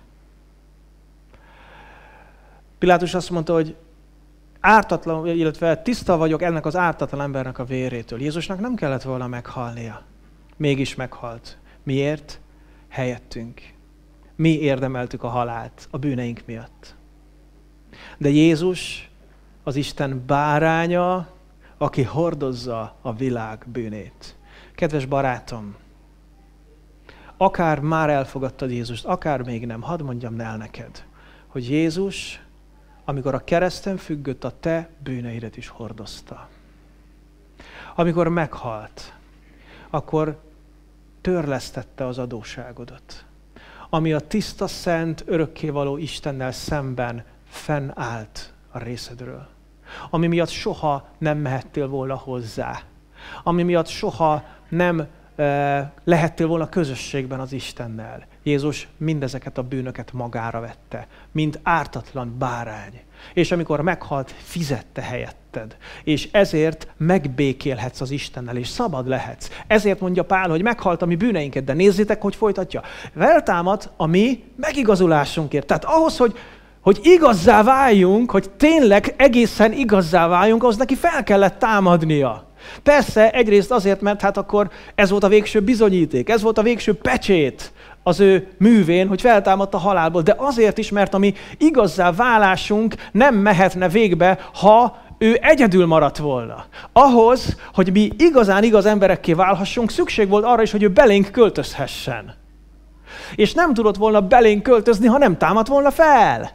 S1: Pilátus azt mondta, hogy ártatlan, illetve tiszta vagyok ennek az ártatlan embernek a vérétől. Jézusnak nem kellett volna meghalnia. Mégis meghalt. Miért? Helyettünk. Mi érdemeltük a halált a bűneink miatt. De Jézus az Isten báránya, aki hordozza a világ bűnét. Kedves barátom, akár már elfogadtad Jézust, akár még nem, hadd mondjam el neked, hogy Jézus, amikor a kereszten függött, a te bűneidet is hordozta. Amikor meghalt, akkor törlesztette az adósságodat, ami a tiszta, szent, örökkévaló Istennel szemben fennállt a részedről. Ami miatt soha nem mehettél volna hozzá. Ami miatt soha nem lehettél volna közösségben az Istennel. Jézus mindezeket a bűnöket magára vette, mint ártatlan bárány. És amikor meghalt, fizette helyetted. És ezért megbékélhetsz az Istennel, és szabad lehetsz. Ezért mondja Pál, hogy meghalt a mi bűneinket, de nézzétek, hogy folytatja. Feltámadt a mi megigazulásunkért. Tehát ahhoz, hogy igazzá váljunk, hogy tényleg egészen igazzá váljunk, ahhoz neki fel kellett támadnia. Persze egyrészt azért, mert hát akkor ez volt a végső bizonyíték, ez volt a végső pecsét az ő művén, hogy feltámadt a halálból, de azért is, mert a mi igazzá válásunk nem mehetne végbe, ha ő egyedül maradt volna. Ahhoz, hogy mi igazán igaz emberekké válhassunk, szükség volt arra is, hogy ő belénk költözhessen. És nem tudott volna belénk költözni, ha nem támadt volna fel.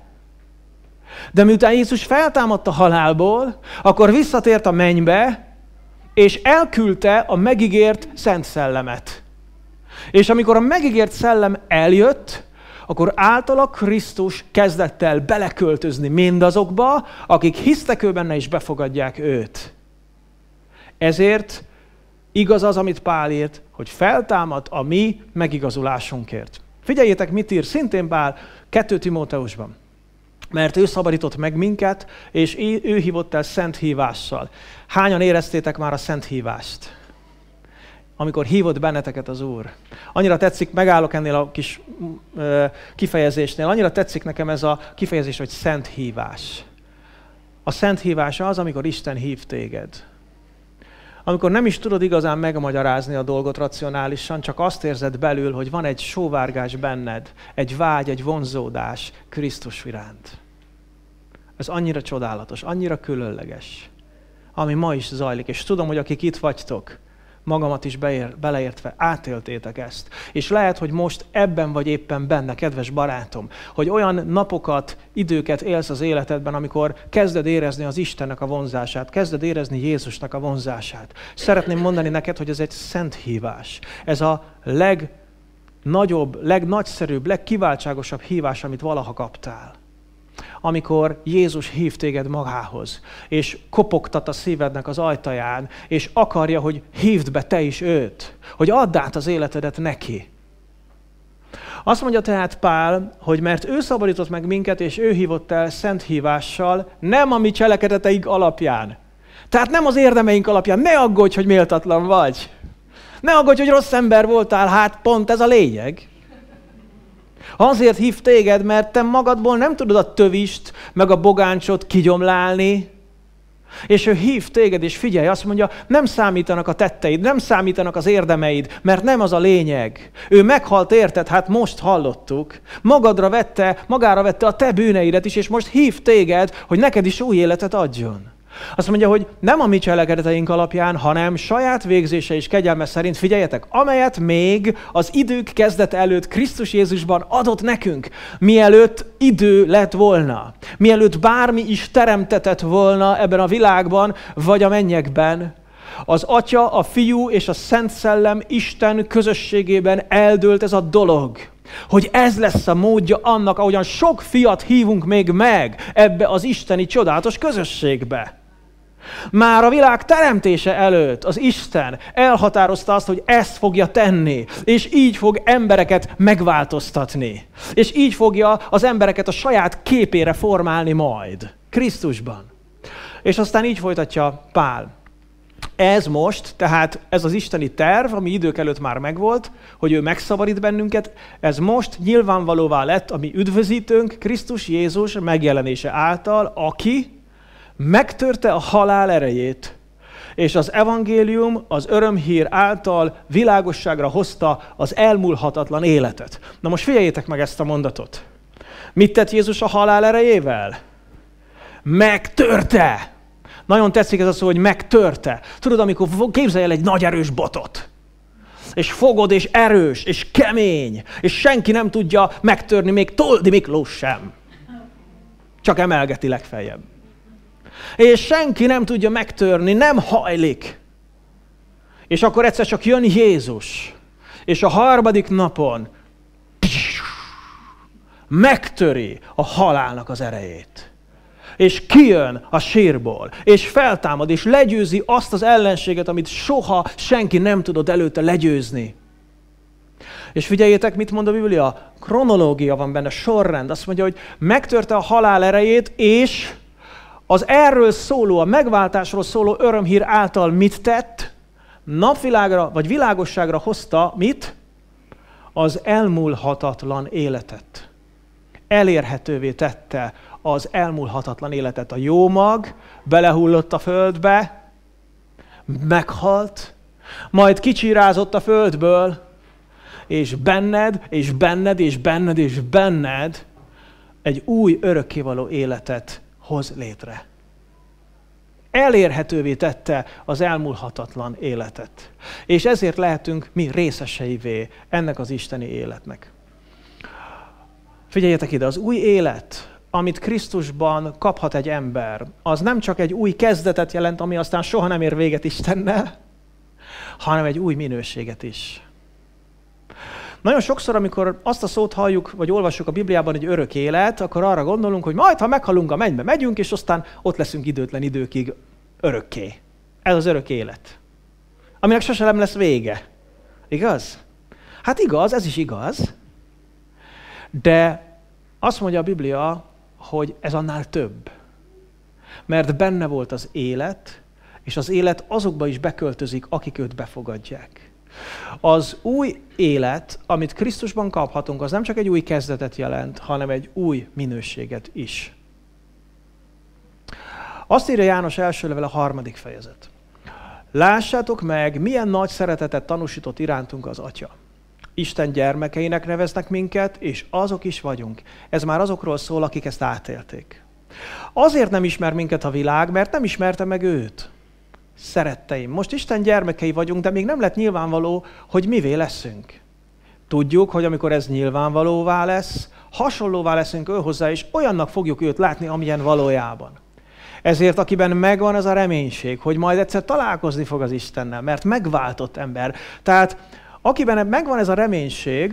S1: De miután Jézus feltámadt a halálból, akkor visszatért a mennybe, és elküldte a megígért Szent Szellemet. És amikor a megígért szellem eljött, akkor általa Krisztus kezdett el beleköltözni mindazokba, akik hisztek ő benne és befogadják őt. Ezért igaz az, amit Pál írt, hogy feltámadt a mi megigazulásunkért. Figyeljétek, mit ír szintén Pál 2 Timóteusban. Mert ő szabadított meg minket, és ő hívott el szent hívással. Hányan éreztétek már a szent hívást? Amikor hívott benneteket az Úr. Annyira tetszik, megállok ennél a kis kifejezésnél, annyira tetszik nekem ez a kifejezés, hogy szent hívás. A szent hívás az, amikor Isten hív téged. Amikor nem is tudod igazán megmagyarázni a dolgot racionálisan, csak azt érzed belül, hogy van egy sóvárgás benned, egy vágy, egy vonzódás Krisztus iránt. Ez annyira csodálatos, annyira különleges, ami ma is zajlik. És tudom, hogy akik itt vagytok, magamat is beleértve, átéltétek ezt. És lehet, hogy most ebben vagy éppen benne, kedves barátom, hogy olyan napokat, időket élsz az életedben, amikor kezded érezni az Istennek a vonzását, kezded érezni Jézusnak a vonzását. Szeretném mondani neked, hogy ez egy szent hívás. Ez a legnagyobb, legnagyszerűbb, legkiváltságosabb hívás, amit valaha kaptál. Amikor Jézus hív téged magához, és kopogtat a szívednek az ajtaján, és akarja, hogy hívd be te is őt, hogy add át az életedet neki. Azt mondja tehát Pál, hogy mert ő szabadított meg minket, és ő hívott el szent hívással, nem a mi cselekedeteink alapján. Tehát nem az érdemeink alapján. Ne aggódj, hogy méltatlan vagy. Ne aggódj, hogy rossz ember voltál, hát pont ez a lényeg. Azért hív téged, mert te magadból nem tudod a tövist, meg a bogáncsot kigyomlálni, és ő hív téged, és figyelj, azt mondja, nem számítanak a tetteid, nem számítanak az érdemeid, mert nem az a lényeg. Ő meghalt érted, hát most hallottuk. Magára vette a te bűneidet is, és most hív téged, hogy neked is új életet adjon. Azt mondja, hogy nem a mi cselekedeteink alapján, hanem saját végzése és kegyelme szerint, figyeljetek, amelyet még az idők kezdete előtt Krisztus Jézusban adott nekünk, mielőtt idő lett volna, mielőtt bármi is teremtetett volna ebben a világban, vagy a mennyekben. Az Atya, a Fiú és a Szent Szellem Isten közösségében eldőlt ez a dolog, hogy ez lesz a módja annak, ahogyan sok fiat hívunk még meg ebbe az isteni csodálatos közösségbe. Már a világ teremtése előtt az Isten elhatározta azt, hogy ezt fogja tenni, és így fog embereket megváltoztatni. És így fogja az embereket a saját képére formálni majd, Krisztusban. És aztán így folytatja Pál. Ez most, tehát ez az isteni terv, ami idők előtt már megvolt, hogy ő megszabadít bennünket, ez most nyilvánvalóvá lett a mi üdvözítőnk, Krisztus Jézus megjelenése által, aki megtörte a halál erejét, és az evangélium, az örömhír által világosságra hozta az elmúlhatatlan életet. Na most figyeljétek meg ezt a mondatot. Mit tett Jézus a halál erejével? Megtörte! Nagyon tetszik ez a szó, hogy megtörte. Tudod, amikor képzelj el egy nagy erős botot, és fogod, és erős, és kemény, és senki nem tudja megtörni, még Toldi Miklós sem. Csak emelgeti legfeljebb. És senki nem tudja megtörni, nem hajlik. És akkor egyszer csak jön Jézus, és a harmadik napon megtöri a halálnak az erejét. és kijön a sírból, és feltámad, és legyőzi azt az ellenséget, amit soha senki nem tudott előtte legyőzni. És figyeljétek, mit mond a Biblia? Kronológia van benne, sorrend. Azt mondja, hogy megtörte a halál erejét, és az erről szóló, a megváltásról szóló örömhír által mit tett? Napvilágra, vagy világosságra hozta mit? Az elmúlhatatlan életet. Elérhetővé tette az elmúlhatatlan életet. A jó mag belehullott a földbe, meghalt, majd kicsirázott a földből, és benned, és benned, és benned, és benned egy új örökkévaló életet hoz létre. Elérhetővé tette az elmúlhatatlan életet. És ezért lehetünk mi részeseivé ennek az isteni életnek. Figyeljetek ide, az új élet, amit Krisztusban kaphat egy ember, az nem csak egy új kezdetet jelent, ami aztán soha nem ér véget Istennel, hanem egy új minőséget is. Nagyon sokszor, amikor azt a szót halljuk, vagy olvassuk a Bibliában, hogy örök élet, akkor arra gondolunk, hogy majd, ha meghalunk, a mennybe megyünk, és aztán ott leszünk időtlen időkig örökké. Ez az örök élet. Aminek sosem nem lesz vége. Igaz? Hát igaz, ez is igaz. De azt mondja a Biblia, hogy ez annál több. Mert benne volt az élet, és az élet azokba is beköltözik, akik őt befogadják. Az új élet, amit Krisztusban kaphatunk, az nem csak egy új kezdetet jelent, hanem egy új minőséget is. Azt írja János első levele 3. fejezet. Lássátok meg, milyen nagy szeretetet tanúsított irántunk az Atya. Isten gyermekeinek neveznek minket, és azok is vagyunk. Ez már azokról szól, akik ezt átélték. Azért nem ismer minket a világ, mert nem ismerte meg őt. Szeretteim, most Isten gyermekei vagyunk, de még nem lett nyilvánvaló, hogy mivé leszünk. Tudjuk, hogy amikor ez nyilvánvalóvá lesz, hasonlóvá leszünk ő hozzá, és olyannak fogjuk őt látni, amilyen valójában. Ezért akiben megvan az a reménység, hogy majd egyszer találkozni fog az Istennel, mert megváltott ember. Tehát akiben megvan ez a reménység,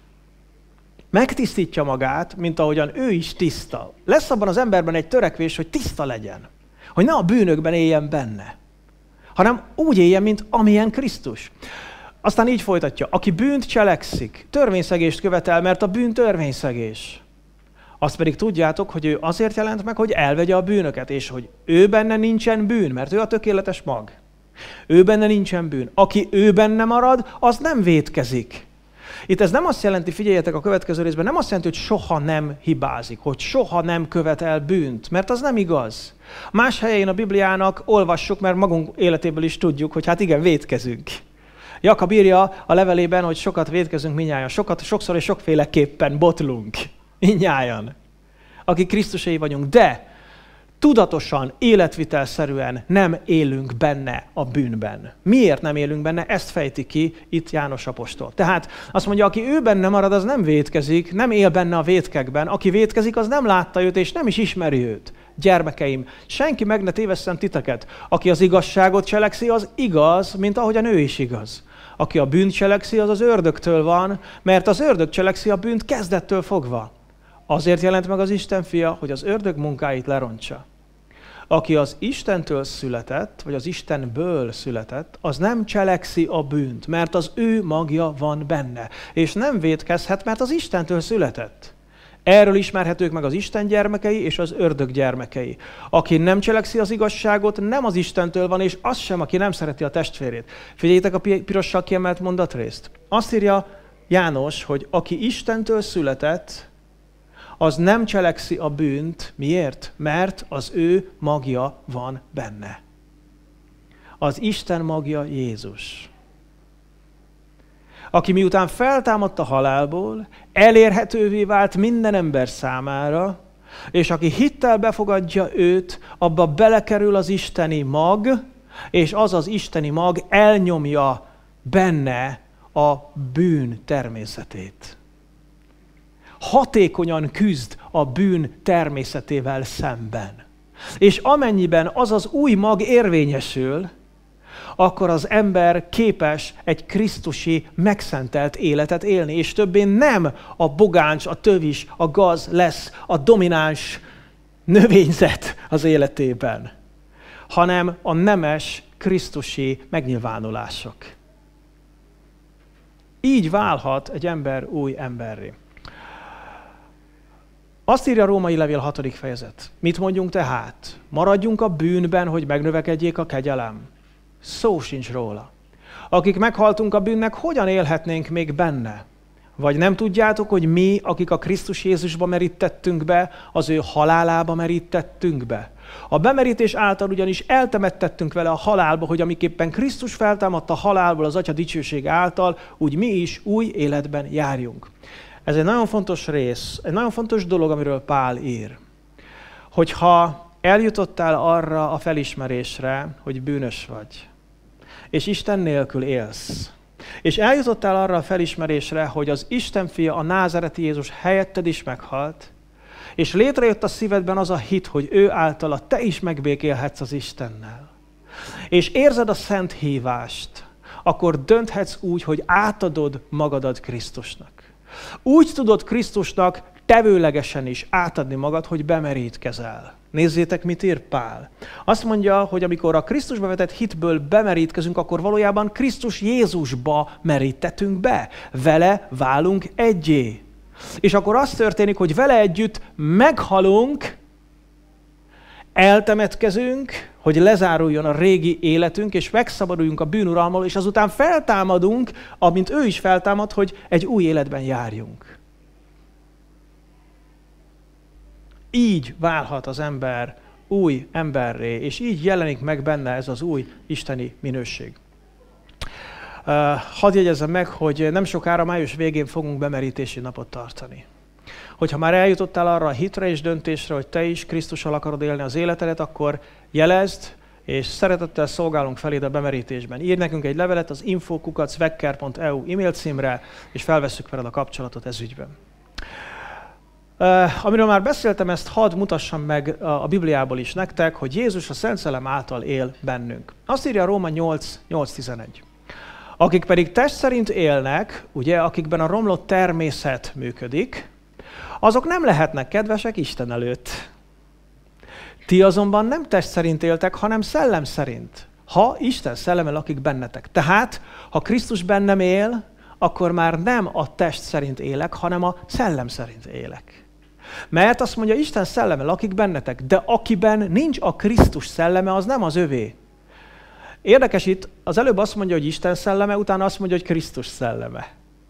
S1: megtisztítja magát, mint ahogyan ő is tiszta. Lesz abban az emberben egy törekvés, hogy tiszta legyen. Hogy ne a bűnökben éljen benne, hanem úgy éljen, mint amilyen Krisztus. Aztán így folytatja, aki bűnt cselekszik, törvényszegést követel, mert a bűn törvényszegés. Azt pedig tudjátok, hogy ő azért jelent meg, hogy elvegye a bűnöket, és hogy ő benne nincsen bűn, mert ő a tökéletes mag. Ő benne nincsen bűn. Aki ő benne marad, az nem vétkezik. Itt ez nem azt jelenti, figyeljetek a következő részben, nem azt jelenti, hogy soha nem hibázik, hogy soha nem követel bűnt, mert az nem igaz. Más helyein a Bibliának olvassuk, mert magunk életéből is tudjuk, hogy hát igen, vétkezünk. Jakab írja a levelében, hogy sokat vétkezünk mindnyájan, sokszor és sokféleképpen botlunk. Mindnyájan, akik Krisztusé vagyunk, de tudatosan, életvitelszerűen nem élünk benne a bűnben. Miért nem élünk benne? Ezt fejti ki itt János apostol. Tehát azt mondja, aki ő benne marad, az nem vétkezik, nem él benne a vétkekben. Aki vétkezik, az nem látta őt, és nem is ismeri őt. Gyermekeim, senki meg ne tévesszen titeket. Aki az igazságot cselekszi, az igaz, mint ahogyan ő is igaz. Aki a bűnt cselekszi, az az ördögtől van, mert az ördög cselekszi a bűnt kezdettől fogva. Azért jelent meg az Isten fia, hogy az ördög munkáit lerontsa. Aki az Istentől született, vagy az Istenből született, az nem cselekszi a bűnt, mert az ő magja van benne. És nem vétkezhet, mert az Istentől született. Erről ismerhetők meg az Isten gyermekei és az ördög gyermekei. Aki nem cselekszi az igazságot, nem az Istentől van, és az sem, aki nem szereti a testvérét. Figyeljétek a pirossal kiemelt mondatrészt. Azt írja János, hogy aki Istentől született, az nem cselekszi a bűnt. Miért? Mert az ő magja van benne. Az Isten magja Jézus. Aki miután feltámadt a halálból, elérhetővé vált minden ember számára, és aki hittel befogadja őt, abba belekerül az isteni mag, és az az isteni mag elnyomja benne a bűn természetét. Hatékonyan küzd a bűn természetével szemben. És amennyiben az az új mag érvényesül, akkor az ember képes egy krisztusi, megszentelt életet élni, és többé nem a bogáncs, a tövis, a gaz lesz a domináns növényzet az életében, hanem a nemes krisztusi megnyilvánulások. Így válhat egy ember új emberré. Azt írja a Római Levél 6. fejezet. Mit mondjunk tehát? Maradjunk a bűnben, hogy megnövekedjék a kegyelem? Szó sincs róla. Akik meghaltunk a bűnnek, hogyan élhetnénk még benne? Vagy nem tudjátok, hogy mi, akik a Krisztus Jézusba merítettünk be, az ő halálába merítettünk be? A bemerítés által ugyanis eltemettettünk vele a halálba, hogy amiképpen Krisztus feltámadt a halálból az Atya dicsőség által, úgy mi is új életben járjunk. Ez egy nagyon fontos rész, egy nagyon fontos dolog, amiről Pál ír. Hogyha eljutottál arra a felismerésre, hogy bűnös vagy, és Isten nélkül élsz, és eljutottál arra a felismerésre, hogy az Isten fia, a názáreti Jézus helyetted is meghalt, és létrejött a szívedben az a hit, hogy ő általa te is megbékélhetsz az Istennel, és érzed a szent hívást, akkor dönthetsz úgy, hogy átadod magadat Krisztusnak. Úgy tudod Krisztusnak tevőlegesen is átadni magad, hogy bemerítkezel. Nézzétek, mit ír Pál. Azt mondja, hogy amikor a Krisztusba vetett hitből bemerítkezünk, akkor valójában Krisztus Jézusba merítettünk be. Vele válunk egyé. És akkor az történik, hogy vele együtt meghalunk, eltemetkezünk, hogy lezáruljon a régi életünk, és megszabaduljunk a bűnuralmól, és azután feltámadunk, amint ő is feltámad, hogy egy új életben járjunk. Így válhat az ember új emberré, és így jelenik meg benne ez az új isteni minőség. Hadd jegyezzem meg, hogy nem sokára május végén fogunk bemerítési napot tartani. Hogyha már eljutottál arra a hitre és döntésre, hogy te is Krisztussal akarod élni az életedet, akkor jelezd, és szeretettel szolgálunk feléd a bemerítésben. Írj nekünk egy levelet az info@vekker.eu e-mail címre, és felvesszük veled a kapcsolatot ez ügyben. Amiről már beszéltem, ezt hadd mutassam meg a Bibliából is nektek, hogy Jézus a Szent Szellem által él bennünk. Azt írja Róma 8:11. Akik pedig test szerint élnek, ugye, akikben a romlott természet működik, azok nem lehetnek kedvesek Isten előtt. Ti azonban nem test szerint éltek, hanem szellem szerint, ha Isten szelleme lakik bennetek. Tehát, ha Krisztus bennem él, akkor már nem a test szerint élek, hanem a szellem szerint élek. Mert azt mondja, Isten szelleme lakik bennetek, de akiben nincs a Krisztus szelleme, az nem az övé. Érdekes itt, az előbb azt mondja, hogy Isten szelleme, utána azt mondja, hogy Krisztus szelleme.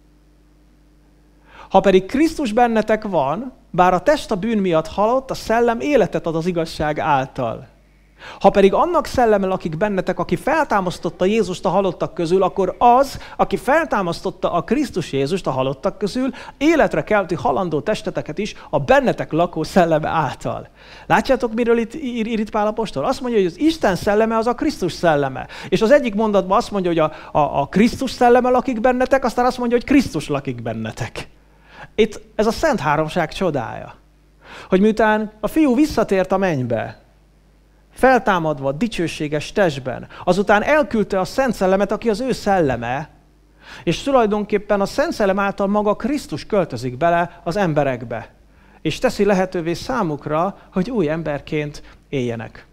S1: Ha pedig Krisztus bennetek van, bár a test a bűn miatt halott, a szellem életet ad az igazság által. Ha pedig annak szelleme lakik bennetek, aki feltámasztotta Jézust a halottak közül, akkor az, aki feltámasztotta a Krisztus Jézust a halottak közül, életre kelti halandó testeteket is a bennetek lakó szelleme által. Látjátok, miről ír Pál apostol? Azt mondja, hogy az Isten szelleme az a Krisztus szelleme. És az egyik mondatban azt mondja, hogy a Krisztus szelleme lakik bennetek, aztán azt mondja, hogy Krisztus lakik bennetek. Itt ez a Szent Háromság csodája. Hogy miután a fiú visszatért a mennybe, feltámadva dicsőséges testben, azután elküldte a Szent Szellemet, aki az ő szelleme, és tulajdonképpen a Szent Szellem által maga Krisztus költözik bele az emberekbe, és teszi lehetővé számukra, hogy új emberként éljenek.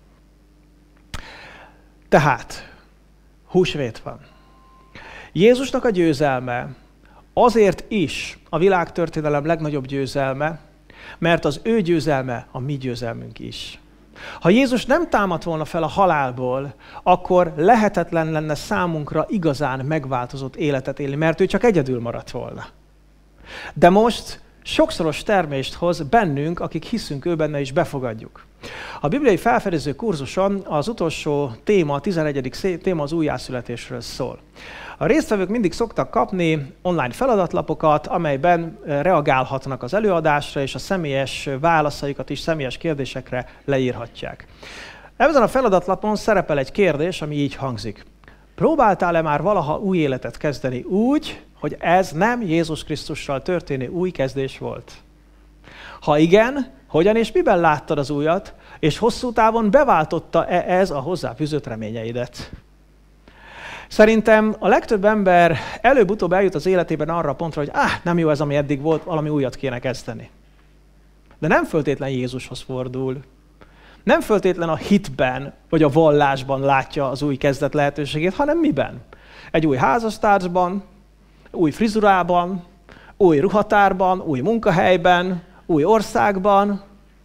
S1: Tehát, húsvét van. Jézusnak a győzelme azért is a világtörténelem legnagyobb győzelme, mert az ő győzelme a mi győzelmünk is. Ha Jézus nem támadt volna fel a halálból, akkor lehetetlen lenne számunkra igazán megváltozott életet élni, mert ő csak egyedül maradt volna. De most sokszoros termést hoz bennünk, akik hiszünk ő benne és befogadjuk. A bibliai felfedező kurzuson az utolsó téma, a 11. téma az újjászületésről szól. A résztvevők mindig szoktak kapni online feladatlapokat, amelyben reagálhatnak az előadásra, és a személyes válaszaikat is személyes kérdésekre leírhatják. Ezen a feladatlapon szerepel egy kérdés, ami így hangzik. Próbáltál-e már valaha új életet kezdeni úgy, hogy ez nem Jézus Krisztussal történő új kezdés volt? Ha igen, hogyan és miben láttad az újat, és hosszú távon beváltotta-e ez a hozzáfűzött reményeidet? Szerintem a legtöbb ember előbb-utóbb eljut az életében arra a pontra, hogy nem jó ez, ami eddig volt, valami újat kéne kezdeni. De nem föltétlen Jézushoz fordul, nem föltétlen a hitben vagy a vallásban látja az új kezdet lehetőségét, hanem miben? Egy új házastársban, új frizurában, új ruhatárban, új munkahelyben, új országban,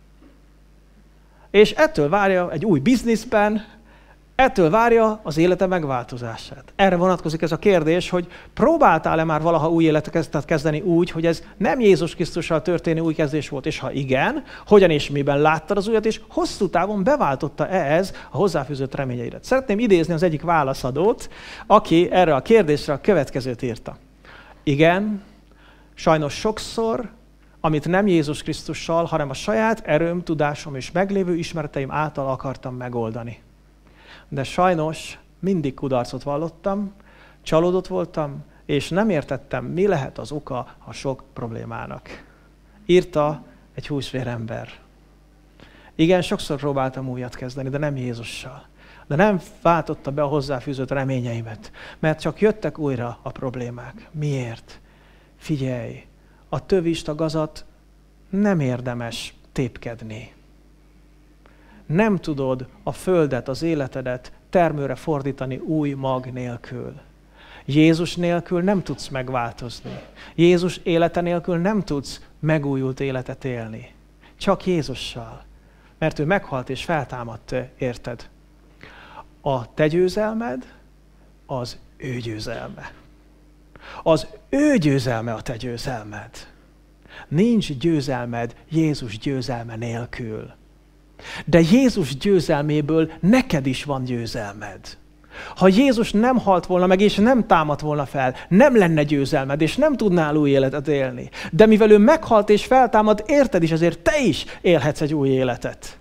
S1: és ettől várja egy új bizniszben, ettől várja az élete megváltozását. Erre vonatkozik ez a kérdés, hogy próbáltál-e már valaha új életet kezdeni úgy, hogy ez nem Jézus Krisztussal történő új kezdés volt, és ha igen, hogyan és miben láttad az újat, és hosszú távon beváltotta-e ez a hozzáfűzött reményeidet. Szeretném idézni az egyik válaszadót, aki erre a kérdésre a következőt írta. Igen, sajnos sokszor, amit nem Jézus Krisztussal, hanem a saját erőm, tudásom és meglévő ismereteim által akartam megoldani. De sajnos mindig kudarcot vallottam, csalódott voltam, és nem értettem, mi lehet az oka a sok problémának. Írta egy húsvér ember. Igen, sokszor próbáltam újat kezdeni, de nem Jézussal. De nem váltotta be a hozzáfűzött reményeimet, mert csak jöttek újra a problémák. Miért? Figyelj, a tövist, a gazat nem érdemes tépkedni. Nem tudod a földet, az életedet termőre fordítani új mag nélkül. Jézus nélkül nem tudsz megváltozni. Jézus élete nélkül nem tudsz megújult életet élni. Csak Jézussal. Mert ő meghalt és feltámadt, érted? A te győzelmed az ő győzelme. Az ő győzelme a te győzelmed. Nincs győzelmed Jézus győzelme nélkül. De Jézus győzelméből neked is van győzelmed. Ha Jézus nem halt volna meg, és nem támadt volna fel, nem lenne győzelmed, és nem tudnál új életet élni. De mivel ő meghalt és feltámad, érted is, ezért te is élhetsz egy új életet.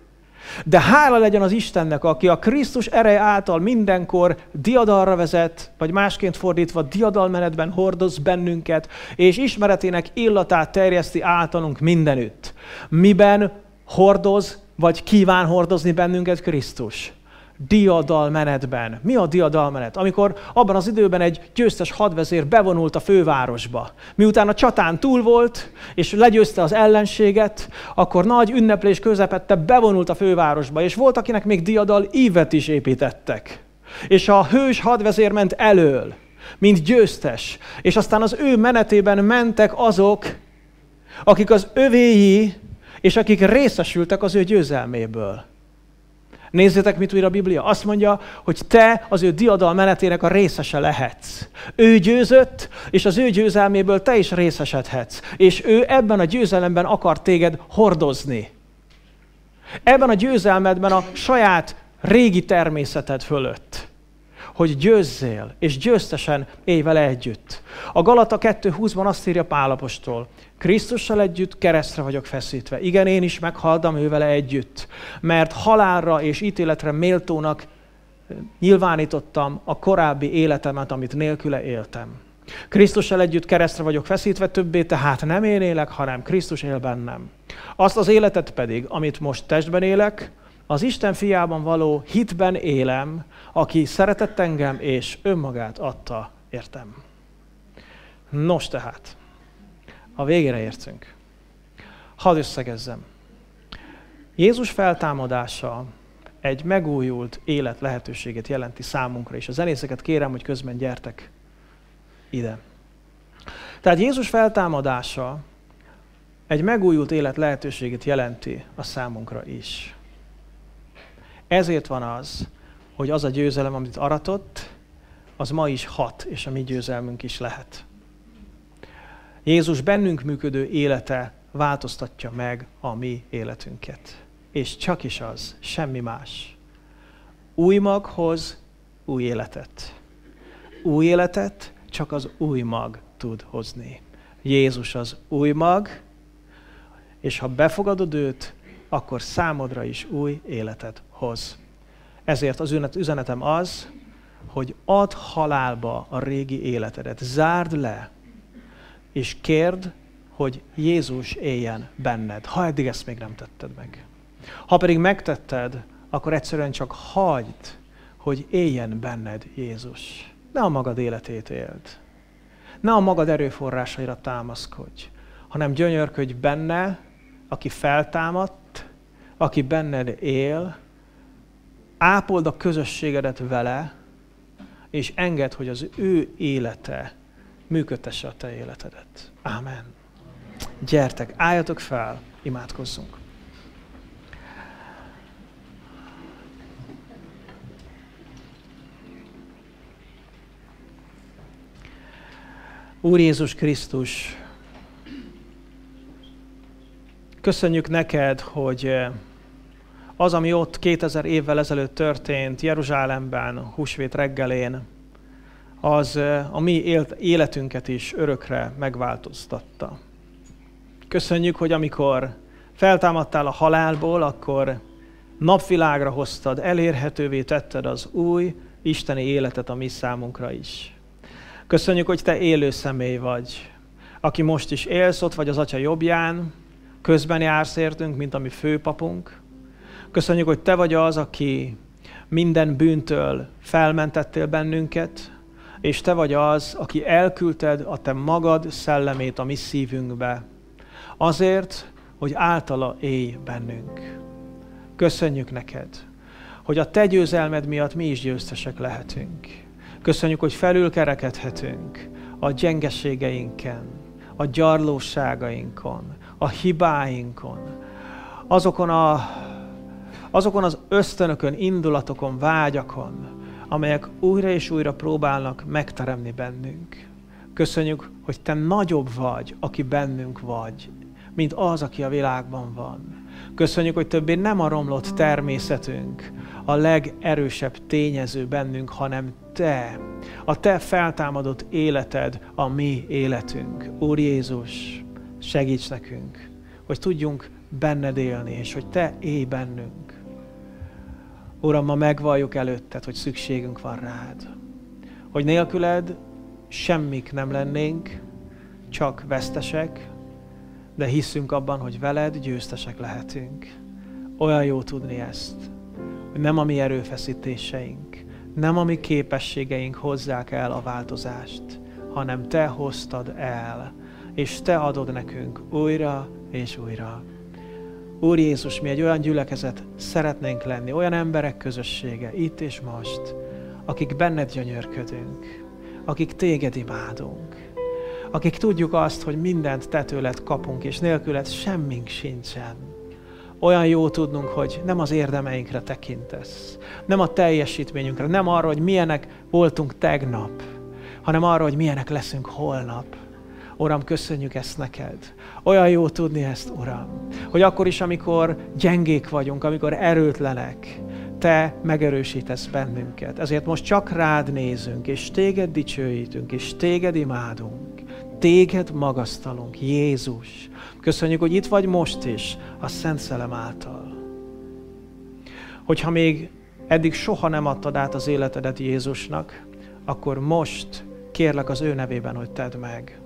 S1: De hála legyen az Istennek, aki a Krisztus ereje által mindenkor diadalra vezet, vagy másként fordítva diadalmenetben hordoz bennünket, és ismeretének illatát terjeszti általunk mindenütt. Miben hordoz, vagy kíván hordozni bennünket Krisztus? Diadalmenetben. Mi a diadalmenet? Amikor abban az időben egy győztes hadvezér bevonult a fővárosba. Miután a csatán túl volt, és legyőzte az ellenséget, akkor nagy ünneplés közepette bevonult a fővárosba, és volt, akinek még diadal ívet is építettek. És a hős hadvezér ment elől, mint győztes, és aztán az ő menetében mentek azok, akik az övéi, és akik részesültek az ő győzelméből. Nézzétek, mit ír a Biblia. Azt mondja, hogy te az ő diadal menetének a részese lehetsz. Ő győzött, és az ő győzelméből te is részesedhetsz. És ő ebben a győzelemben akar téged hordozni. Ebben a győzelmedben a saját régi természeted fölött. Hogy győzzél, és győztesen élj vele együtt. A Galata 2:20-ban azt írja Pál apostol, Krisztussal együtt keresztre vagyok feszítve. Igen, én is meghaltam ő vele együtt, mert halálra és ítéletre méltónak nyilvánítottam a korábbi életemet, amit nélküle éltem. Krisztussal együtt keresztre vagyok feszítve, többé tehát nem én élek, hanem Krisztus él bennem. Azt az életet pedig, amit most testben élek, az Isten fiában való hitben élem, aki szeretett engem és önmagát adta értem. Nos tehát, a végére értünk. Hadd összegezzem. Jézus feltámadása egy megújult élet lehetőségét jelenti számunkra, és a zenészeket kérem, hogy közben gyertek ide. Tehát Jézus feltámadása egy megújult élet lehetőségét jelenti a számunkra is. Ezért van az, hogy az a győzelem, amit aratott, az ma is hat, és a mi győzelmünk is lehet. Jézus bennünk működő élete változtatja meg a mi életünket. És csak is az, semmi más. Új mag hoz új életet. Új életet csak az új mag tud hozni. Jézus az új mag, és ha befogadod őt, akkor számodra is új életet hoz. Ezért az üzenetem az, hogy add halálba a régi életedet, zárd le, és kérd, hogy Jézus éljen benned, ha eddig ezt még nem tetted meg. Ha pedig megtetted, akkor egyszerűen csak hagyd, hogy éljen benned Jézus. Ne a magad életét éld. Ne a magad erőforrásaira támaszkodj, hanem gyönyörködj benne, aki feltámadt, aki benned él, ápold a közösségedet vele, és engedd, hogy az ő élete működtesse a te életedet. Ámen. Gyertek, álljatok fel, imádkozzunk. Úr Jézus Krisztus, köszönjük neked, hogy az, ami ott 2000 évvel ezelőtt történt Jeruzsálemben, húsvét reggelén, az a mi életünket is örökre megváltoztatta. Köszönjük, hogy amikor feltámadtál a halálból, akkor napvilágra hoztad, elérhetővé tetted az új isteni életet a mi számunkra is. Köszönjük, hogy te élő személy vagy, aki most is élsz, ott vagy az Atya jobbján, közben jársz értünk, mint a mi főpapunk. Köszönjük, hogy te vagy az, aki minden bűntől felmentettél bennünket, és te vagy az, aki elküldted a te magad szellemét a mi szívünkbe, azért, hogy általa élj bennünk. Köszönjük neked, hogy a te győzelmed miatt mi is győztesek lehetünk. Köszönjük, hogy felülkerekedhetünk a gyengeségeinken, a gyarlóságainkon, a hibáinkon, azokon az ösztönökön, indulatokon, vágyakon, amelyek újra és újra próbálnak megteremni bennünk. Köszönjük, hogy te nagyobb vagy, aki bennünk vagy, mint az, aki a világban van. Köszönjük, hogy többé nem a romlott természetünk a legerősebb tényező bennünk, hanem te, a te feltámadott életed a mi életünk. Úr Jézus, segíts nekünk, hogy tudjunk benned élni, és hogy te élj bennünk. Uram, ma megvalljuk előtted, hogy szükségünk van rád. Hogy nélküled semmik nem lennénk, csak vesztesek, de hiszünk abban, hogy veled győztesek lehetünk. Olyan jó tudni ezt, hogy nem a mi erőfeszítéseink, nem a mi képességeink hozzák el a változást, hanem te hoztad el, és te adod nekünk újra és újra. Úr Jézus, mi egy olyan gyülekezet szeretnénk lenni, olyan emberek közössége itt és most, akik benned gyönyörködünk, akik téged imádunk, akik tudjuk azt, hogy mindent te tőled kapunk, és nélküled semmink sincsen. Olyan jó tudnunk, hogy nem az érdemeinkre tekintesz, nem a teljesítményünkre, nem arra, hogy milyenek voltunk tegnap, hanem arra, hogy milyenek leszünk holnap. Uram, köszönjük ezt neked. Olyan jó tudni ezt, Uram, hogy akkor is, amikor gyengék vagyunk, amikor erőtlenek, te megerősítesz bennünket. Ezért most csak rád nézünk, és téged dicsőítünk, és téged imádunk, téged magasztalunk, Jézus. Köszönjük, hogy itt vagy most is, a Szent Szellem által. Hogyha még eddig soha nem adtad át az életedet Jézusnak, akkor most kérlek az ő nevében, hogy tedd meg.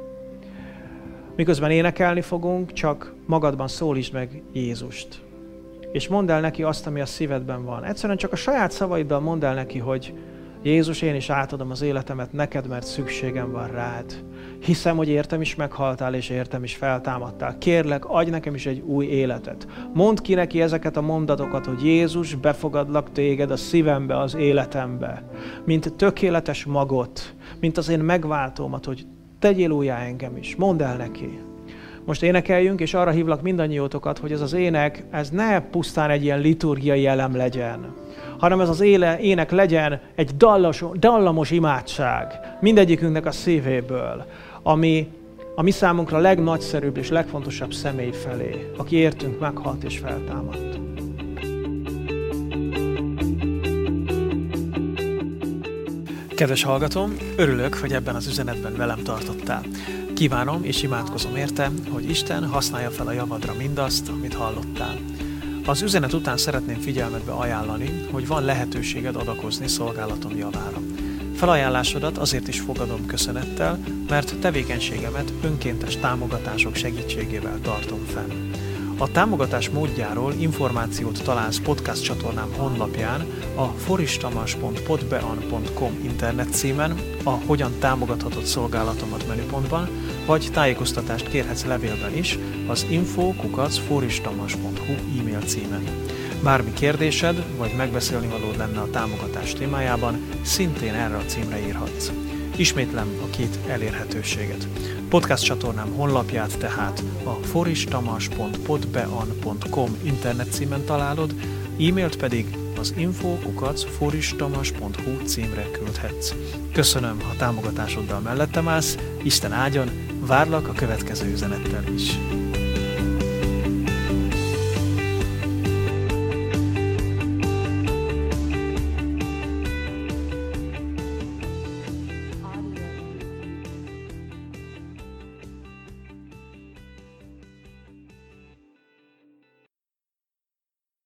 S1: Miközben énekelni fogunk, csak magadban szólítsd meg Jézust. És mondd el neki azt, ami a szívedben van. Egyszerűen csak a saját szavaiddal mondd el neki, hogy Jézus, én is átadom az életemet neked, mert szükségem van rád. Hiszem, hogy értem is meghaltál, és értem is feltámadtál. Kérlek, adj nekem is egy új életet. Mondd ki neki ezeket a mondatokat, hogy Jézus, befogadlak téged a szívembe, az életembe. Mint tökéletes magot, mint az én megváltómat, hogy tegyél újjá engem is. Mondd el neki. Most énekeljünk, és arra hívlak mindannyiótokat, hogy ez az ének, ez ne pusztán egy ilyen liturgiai elem legyen, hanem ez az ének legyen egy dallamos imádság mindegyikünknek a szívéből, ami a mi számunkra legnagyszerűbb és legfontosabb személy felé, aki értünk meghalt és feltámadt. Kedves hallgatom, örülök, hogy ebben az üzenetben velem tartottál. Kívánom és imádkozom érte, hogy Isten használja fel a javadra mindazt, amit hallottál. Az üzenet után szeretném figyelmetbe ajánlani, hogy van lehetőséged adakozni szolgálatom javára. Felajánlásodat azért is fogadom köszönettel, mert tevékenységemet önkéntes támogatások segítségével tartom fenn. A támogatás módjáról információt találsz podcast csatornám honlapján, a foristamas.podbean.com internet címen, a Hogyan támogathatod szolgálatomat menüpontban, vagy tájékoztatást kérhetsz levélben is az info@foristamas.hu e-mail címen. Bármi kérdésed, vagy megbeszélni valód lenne a támogatás témájában, szintén erre a címre írhatsz. Ismétlem a 2 elérhetőséget. Podcast csatornám honlapját tehát a foristamas.podbean.com internet címen találod, e-mailt pedig az info@foristamas.hu címre küldhetsz. Köszönöm, ha támogatásoddal mellettem állsz, Isten áldjon, várlak a következő üzenettel is.